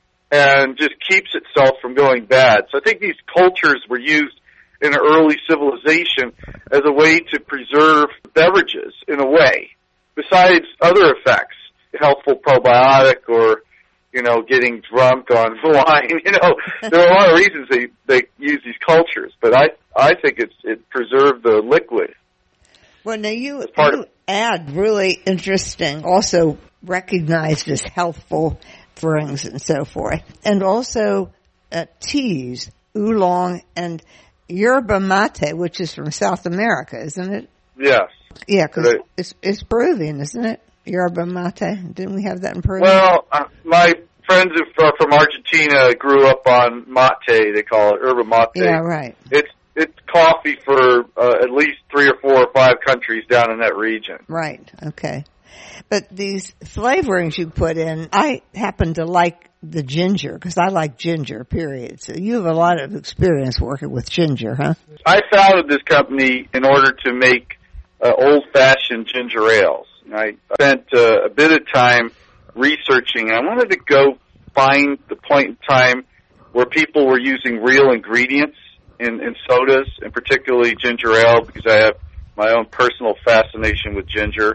and just keeps itself from going bad. So I think these cultures were used in early civilization as a way to preserve beverages in a way, besides other effects, healthful probiotic or, you know, getting drunk on wine. You know, there are a lot of reasons they, they use these cultures, but I, I think it's, it preserved the liquid. Well, now you, part you add really interesting, also recognized as healthful drinks and so forth, and also uh, teas, oolong, and yerba mate, which is from South America, isn't it? Yes. Yeah, because Right. it's, it's Peruvian, isn't it? Yerba mate. Didn't we have that in Peru? Well, uh, my friends who are from Argentina grew up on mate. They call it yerba mate. Yeah, right. It's it's coffee for uh, at least three or four or five countries down in that region. Right. Okay. But these flavorings you put in, I happen to like the ginger because I like ginger, period. So you have a lot of experience working with ginger, huh? I founded this company in order to make uh, old-fashioned ginger ales. I spent uh, a bit of time researching. I wanted to go find the point in time where people were using real ingredients in, in sodas, and particularly ginger ale, because I have my own personal fascination with ginger.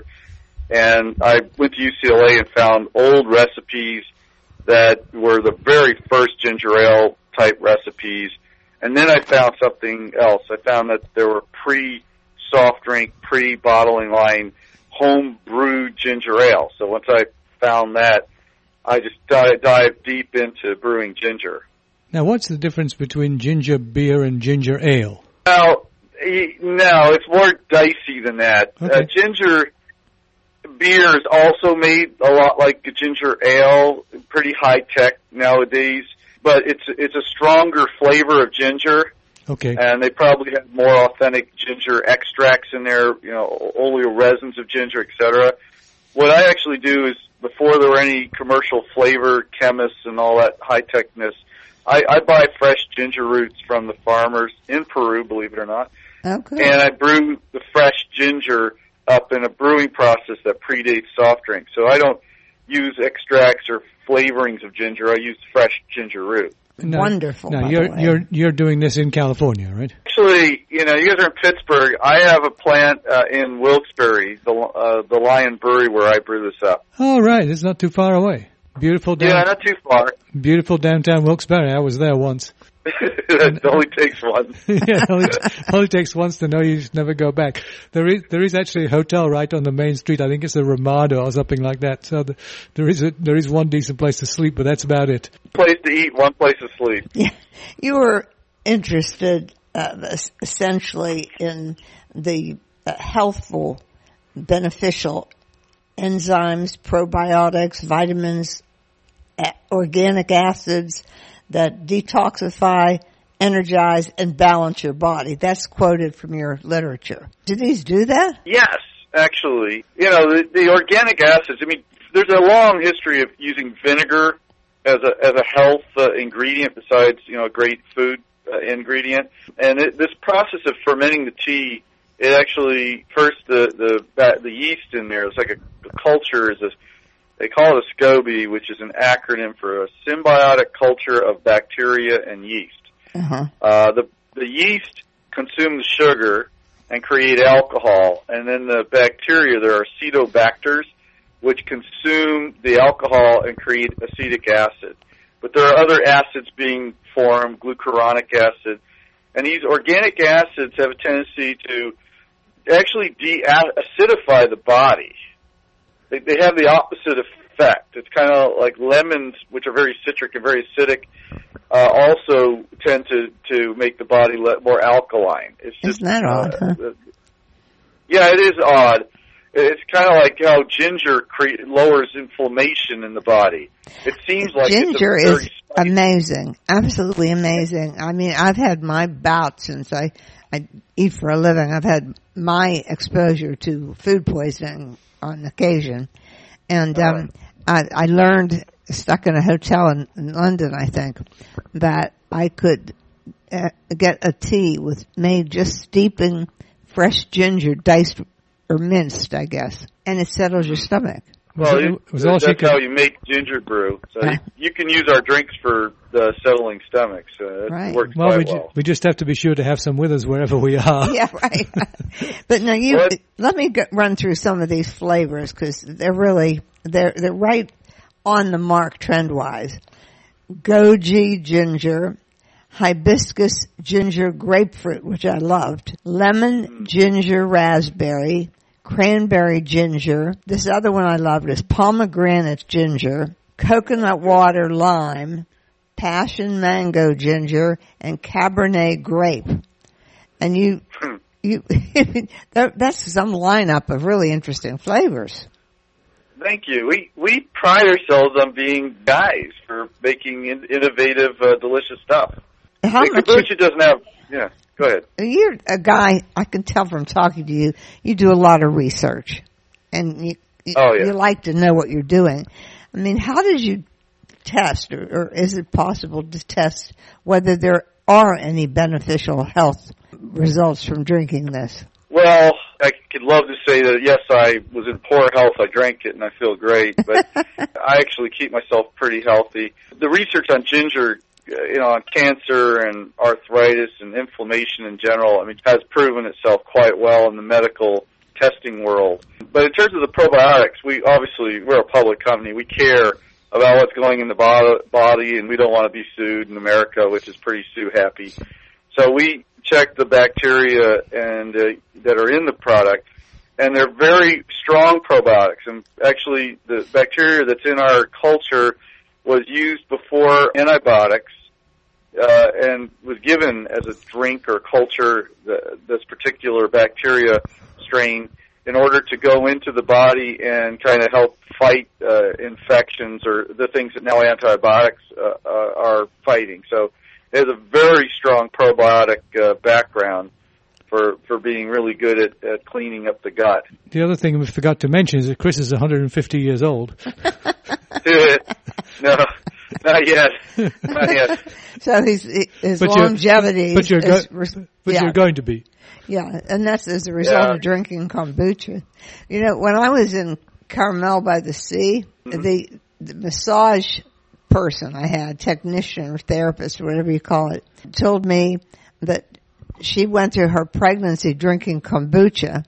And I went to U C L A and found old recipes that were the very first ginger ale type recipes. And then I found something else. I found that there were pre-soft drink, pre-bottling line home brewed ginger ale. So once I found that, I just dive, dive deep into brewing ginger. Now, what's the difference between ginger beer and ginger ale? Now, no, it's more dicey than that. Okay. Uh, ginger beer is also made a lot like a ginger ale, pretty high tech nowadays, but it's it's a stronger flavor of ginger. Okay. And they probably have more authentic ginger extracts in there, you know, oleo resins of ginger, et cetera. What I actually do is, before there were any commercial flavor chemists and all that high techness, I, I buy fresh ginger roots from the farmers in Peru, believe it or not. Okay. And I brew the fresh ginger up in a brewing process that predates soft drinks. So I don't use extracts or flavorings of ginger. I use fresh ginger root. Now, Wonderful. Now by you're the way. you're you're doing this in California, right? Actually, you know, you guys are in Pittsburgh. I have a plant uh, in Wilkes-Barre, the uh, the Lion Brewery, where I brew this up. Oh, right. It's not too far away. Beautiful down, Yeah, not too far. beautiful downtown Wilkes-Barre. I was there once. It only takes one. Yeah, it only, only takes once to know you just never go back. There is there is actually a hotel right on the main street. I think it's the Ramada or something like that. So the, there is a, there is one decent place to sleep, but that's about it. Place to eat, one place to sleep. Yeah, you were interested uh, essentially in the uh, healthful, beneficial enzymes, probiotics, vitamins, a- organic acids that detoxify, energize, and balance your body. That's quoted from your literature. Do these do that? Yes, actually. You know, the, the organic acids, I mean, there's a long history of using vinegar as a as a health uh, ingredient besides, you know, a great food uh, ingredient. And it, this process of fermenting the tea, it actually, first the the the yeast in there, it's like a, a culture is a, they call it a SCOBY, which is an acronym for a symbiotic culture of bacteria and yeast. Uh-huh. Uh, the the yeast consume the sugar and create alcohol, and then the bacteria, there are acetobacters, which consume the alcohol and create acetic acid. But there are other acids being formed, glucuronic acid, and these organic acids have a tendency to actually de-acidify the body. They, they have the opposite effect. It's kind of like lemons, which are very citric and very acidic, uh, also tend to, to make the body le- more alkaline. It's just, Isn't that odd, uh, huh? uh, yeah, it is odd. It's kind of like how ginger cre- lowers inflammation in the body. It seems like ginger it's a very is spicy- amazing, absolutely amazing. I mean, I've had my bout since I, I eat for a living. I've had my exposure to food poisoning on occasion, and um, I, I learned, stuck in a hotel in, in London, I think, that I could uh, get a tea with made just steeping fresh ginger, diced or minced, I guess, and it settles your stomach. Well, it, it, it was all she that's could, how you make ginger brew. So you, you can use our drinks for uh, settling stomachs. Uh, it Right. works well, quite we, ju- well. we just have to be sure to have some with us wherever we are. Yeah, right. But now you What? let me go, run through some of these flavors because they're really they're they're right on the mark trend wise. Goji ginger, hibiscus ginger grapefruit, which I loved, lemon ginger raspberry, cranberry ginger. This other one I loved is pomegranate ginger, coconut water lime, passion mango ginger, and Cabernet grape. And you, you, that, that's some lineup of really interesting flavors. Thank you. We we pride ourselves on being guys for making in, innovative, uh, delicious stuff. How Like, much? kombucha doesn't have. Yeah, go ahead. You're a guy, I can tell from talking to you, you do a lot of research. And you, you, Oh, yeah. you like to know what you're doing. I mean, how did you test, or, or is it possible to test whether there are any beneficial health results from drinking this? Well, I could love to say that, yes, I was in poor health, I drank it, and I feel great, but I actually keep myself pretty healthy. The research on ginger, you know, on cancer and arthritis and inflammation in general, I mean, has proven itself quite well in the medical testing world. But in terms of the probiotics, we obviously, we're a public company. We care about what's going in the body, and we don't want to be sued in America, which is pretty sue-happy. So we check the bacteria and uh, that are in the product, and they're very strong probiotics. And actually, the bacteria that's in our culture was used before antibiotics uh, and was given as a drink or culture, the, this particular bacteria strain, in order to go into the body and kind of help fight uh, infections or the things that now antibiotics uh, uh, are fighting. So it has a very strong probiotic uh, background for for being really good at, at cleaning up the gut. The other thing we forgot to mention is that Chris is one hundred fifty years old. No, not yet. Not yet. So his, his but longevity but you're, is... go- is but yeah. you're going to be. Yeah, and that's as a result yeah. of drinking kombucha. You know, when I was in Carmel by the Sea, mm-hmm. the, the massage person I had, technician or therapist, whatever you call it, told me that she went through her pregnancy drinking kombucha,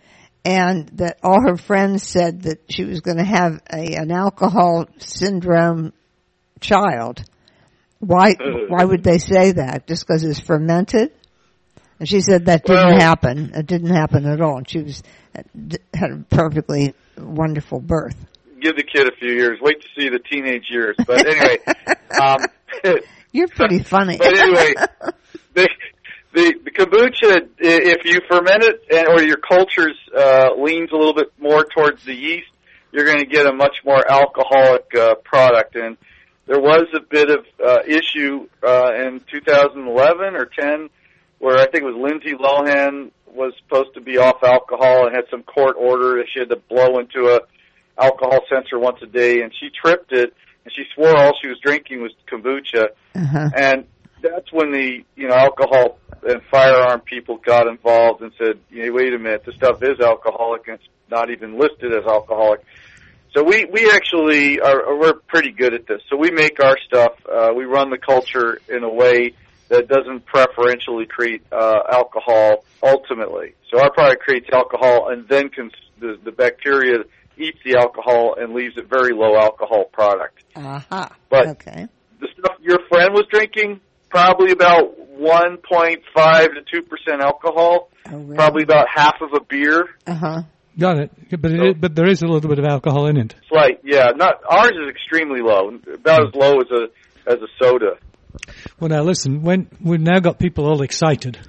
and that all her friends said that she was going to have a an alcohol syndrome child. Why? Why would they say that? Just because it's fermented? And she said that didn't well, happen. It didn't happen at all. And she was had a perfectly wonderful birth. Give the kid a few years. Wait to see the teenage years. But anyway, um, you're pretty funny. But anyway, the the, the kombucha, if you ferment it or your cultures uh, leans a little bit more towards the yeast, you're going to get a much more alcoholic uh, product. And there was a bit of uh, issue uh, in two thousand eleven or ten. Where I think it was Lindsay Lohan was supposed to be off alcohol and had some court order that she had to blow into a alcohol sensor once a day, and she tripped it, and she swore all she was drinking was kombucha. Uh-huh. And that's when the, you know, alcohol and firearm people got involved and said, hey, wait a minute, this stuff is alcoholic, and it's not even listed as alcoholic. So we, we actually are, we're pretty good at this. So we make our stuff, uh, we run the culture in a way that doesn't preferentially create uh, alcohol ultimately. So our product creates alcohol, and then cons- the, the bacteria eats the alcohol and leaves a very low alcohol product. Uh-huh. But okay. the stuff your friend was drinking, probably about one point five to two percent alcohol, oh, really? Probably about half of a beer. Uh-huh. Got it. But it so, is, but there is a little bit of alcohol in it. Slight, yeah. Not ours is extremely low, about as low as a as a soda. Well, now listen. When we've now got people all excited,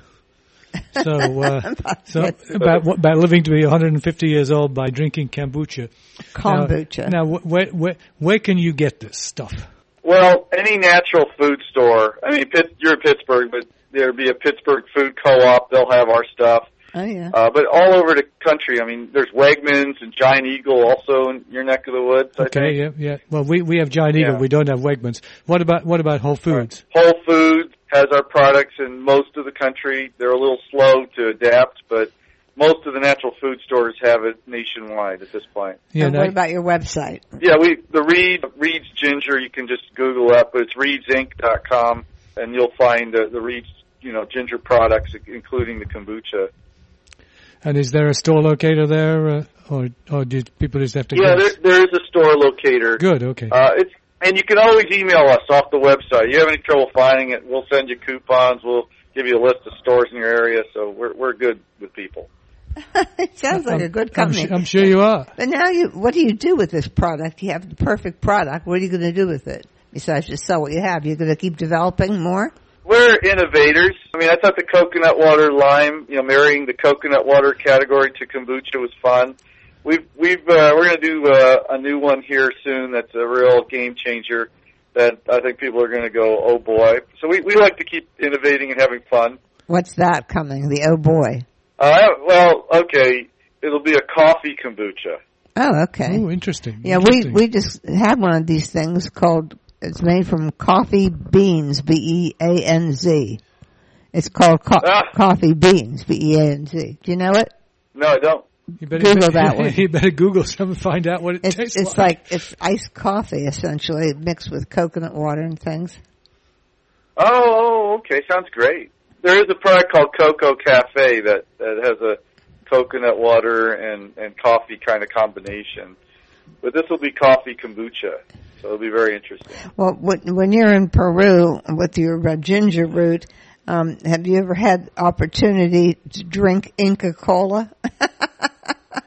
so uh, so about about living to be one hundred fifty years old by drinking kombucha. Kombucha. Now, now where where where can you get this stuff? Well, any natural food store. I mean, you're in Pittsburgh, but there'll be a Pittsburgh Food Co-op. They'll have our stuff. Oh, yeah. Uh, but all over the country, I mean, there's Wegmans and Giant Eagle also in your neck of the woods. I okay, think. yeah, yeah. Well, we we have Giant Eagle. Yeah. We don't have Wegmans. What about what about Whole Foods? Right. Whole Foods has our products in most of the country. They're a little slow to adapt, but most of the natural food stores have it nationwide at this point. Yeah, and no, what about your website? Yeah, we the Reed Reed's Ginger. You can just Google that, but it's reeds inc dot com, and you'll find the, the Reed's you know ginger products, including the kombucha. And is there a store locator there, uh, or or do people just have to? Yeah, guess? there, there is a store locator. Good, okay. Uh, it's and you can always email us off the website. You have any trouble finding it? We'll send you coupons. We'll give you a list of stores in your area. So we're we're good with people. It sounds like I'm, a good company. I'm, su- I'm sure you are. But now, you what do you do with this product? You have the perfect product. What are you going to do with it besides just sell what you have? You're going to keep developing more? We're innovators. I mean, I thought the coconut water lime, you know, marrying the coconut water category to kombucha was fun. We've, we've, uh, we're going to do uh, a new one here soon that's a real game changer that I think people are going to go, oh boy. So we, we like to keep innovating and having fun. What's that coming? The oh boy. Uh, well, okay. It'll be a coffee kombucha. Oh, okay. Oh, interesting. Yeah, interesting. we, we just had one of these things called, it's made from coffee beans, B E A N Z. It's called co- ah. coffee beans, B E A N Z. Do you know it? No, I don't. You better, Google that one. You better Google something and find out what it it's, tastes it's like. It's like, it's iced coffee, essentially, mixed with coconut water and things. Oh, oh, okay. Sounds great. There is a product called Cocoa Cafe that, that has a coconut water and, and coffee kind of combination. But this will be coffee kombucha, so it'll be very interesting. Well, when you're in Peru with your uh, ginger root, um, have you ever had opportunity to drink Inca Cola?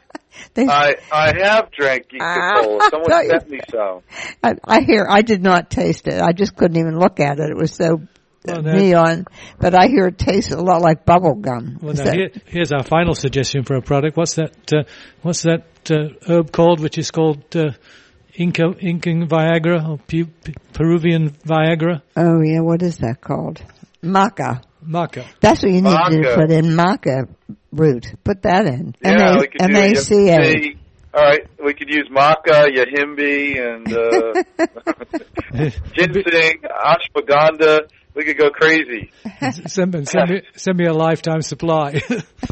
They, I I have drank Inca Kola. Someone sent me some. I, I hear. I did not taste it. I just couldn't even look at it. It was so Well, neon. But I hear it tastes a lot like bubble gum. Well, Is now that- here, here's our final suggestion for a product. What's that? Uh, what's that uh, herb called? Which is called uh, Inca Incan Viagra or Pu- P- Peruvian Viagra? oh yeah, what is that called? Maca. Maca. That's what you need to Maca. put in maca root. Put that in. Yeah, we could do M A C A. Yahimbi. All right, we could use maca, yahimbi, and uh, ginseng, ashwagandha. We could go crazy. send, send, me, send me a lifetime supply.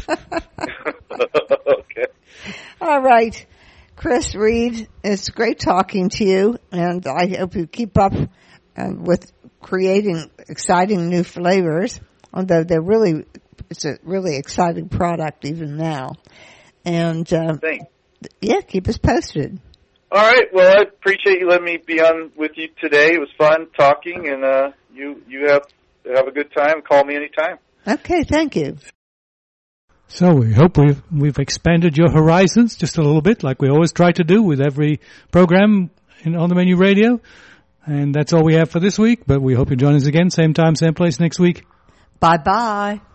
Okay. All right. Chris Reed, it's great talking to you, and I hope you keep up uh, with creating exciting new flavors, although they're really, it's a really exciting product even now. And, uh, Thanks. yeah, keep us posted. All right. Well, I appreciate you letting me be on with you today. It was fun talking, and uh, you you have have a good time. Call me anytime. Okay, thank you. So we hope we've, we've expanded your horizons just a little bit, like we always try to do with every program in On the Menu Radio. And that's all we have for this week, but we hope you join us again, same time, same place next week. Bye-bye.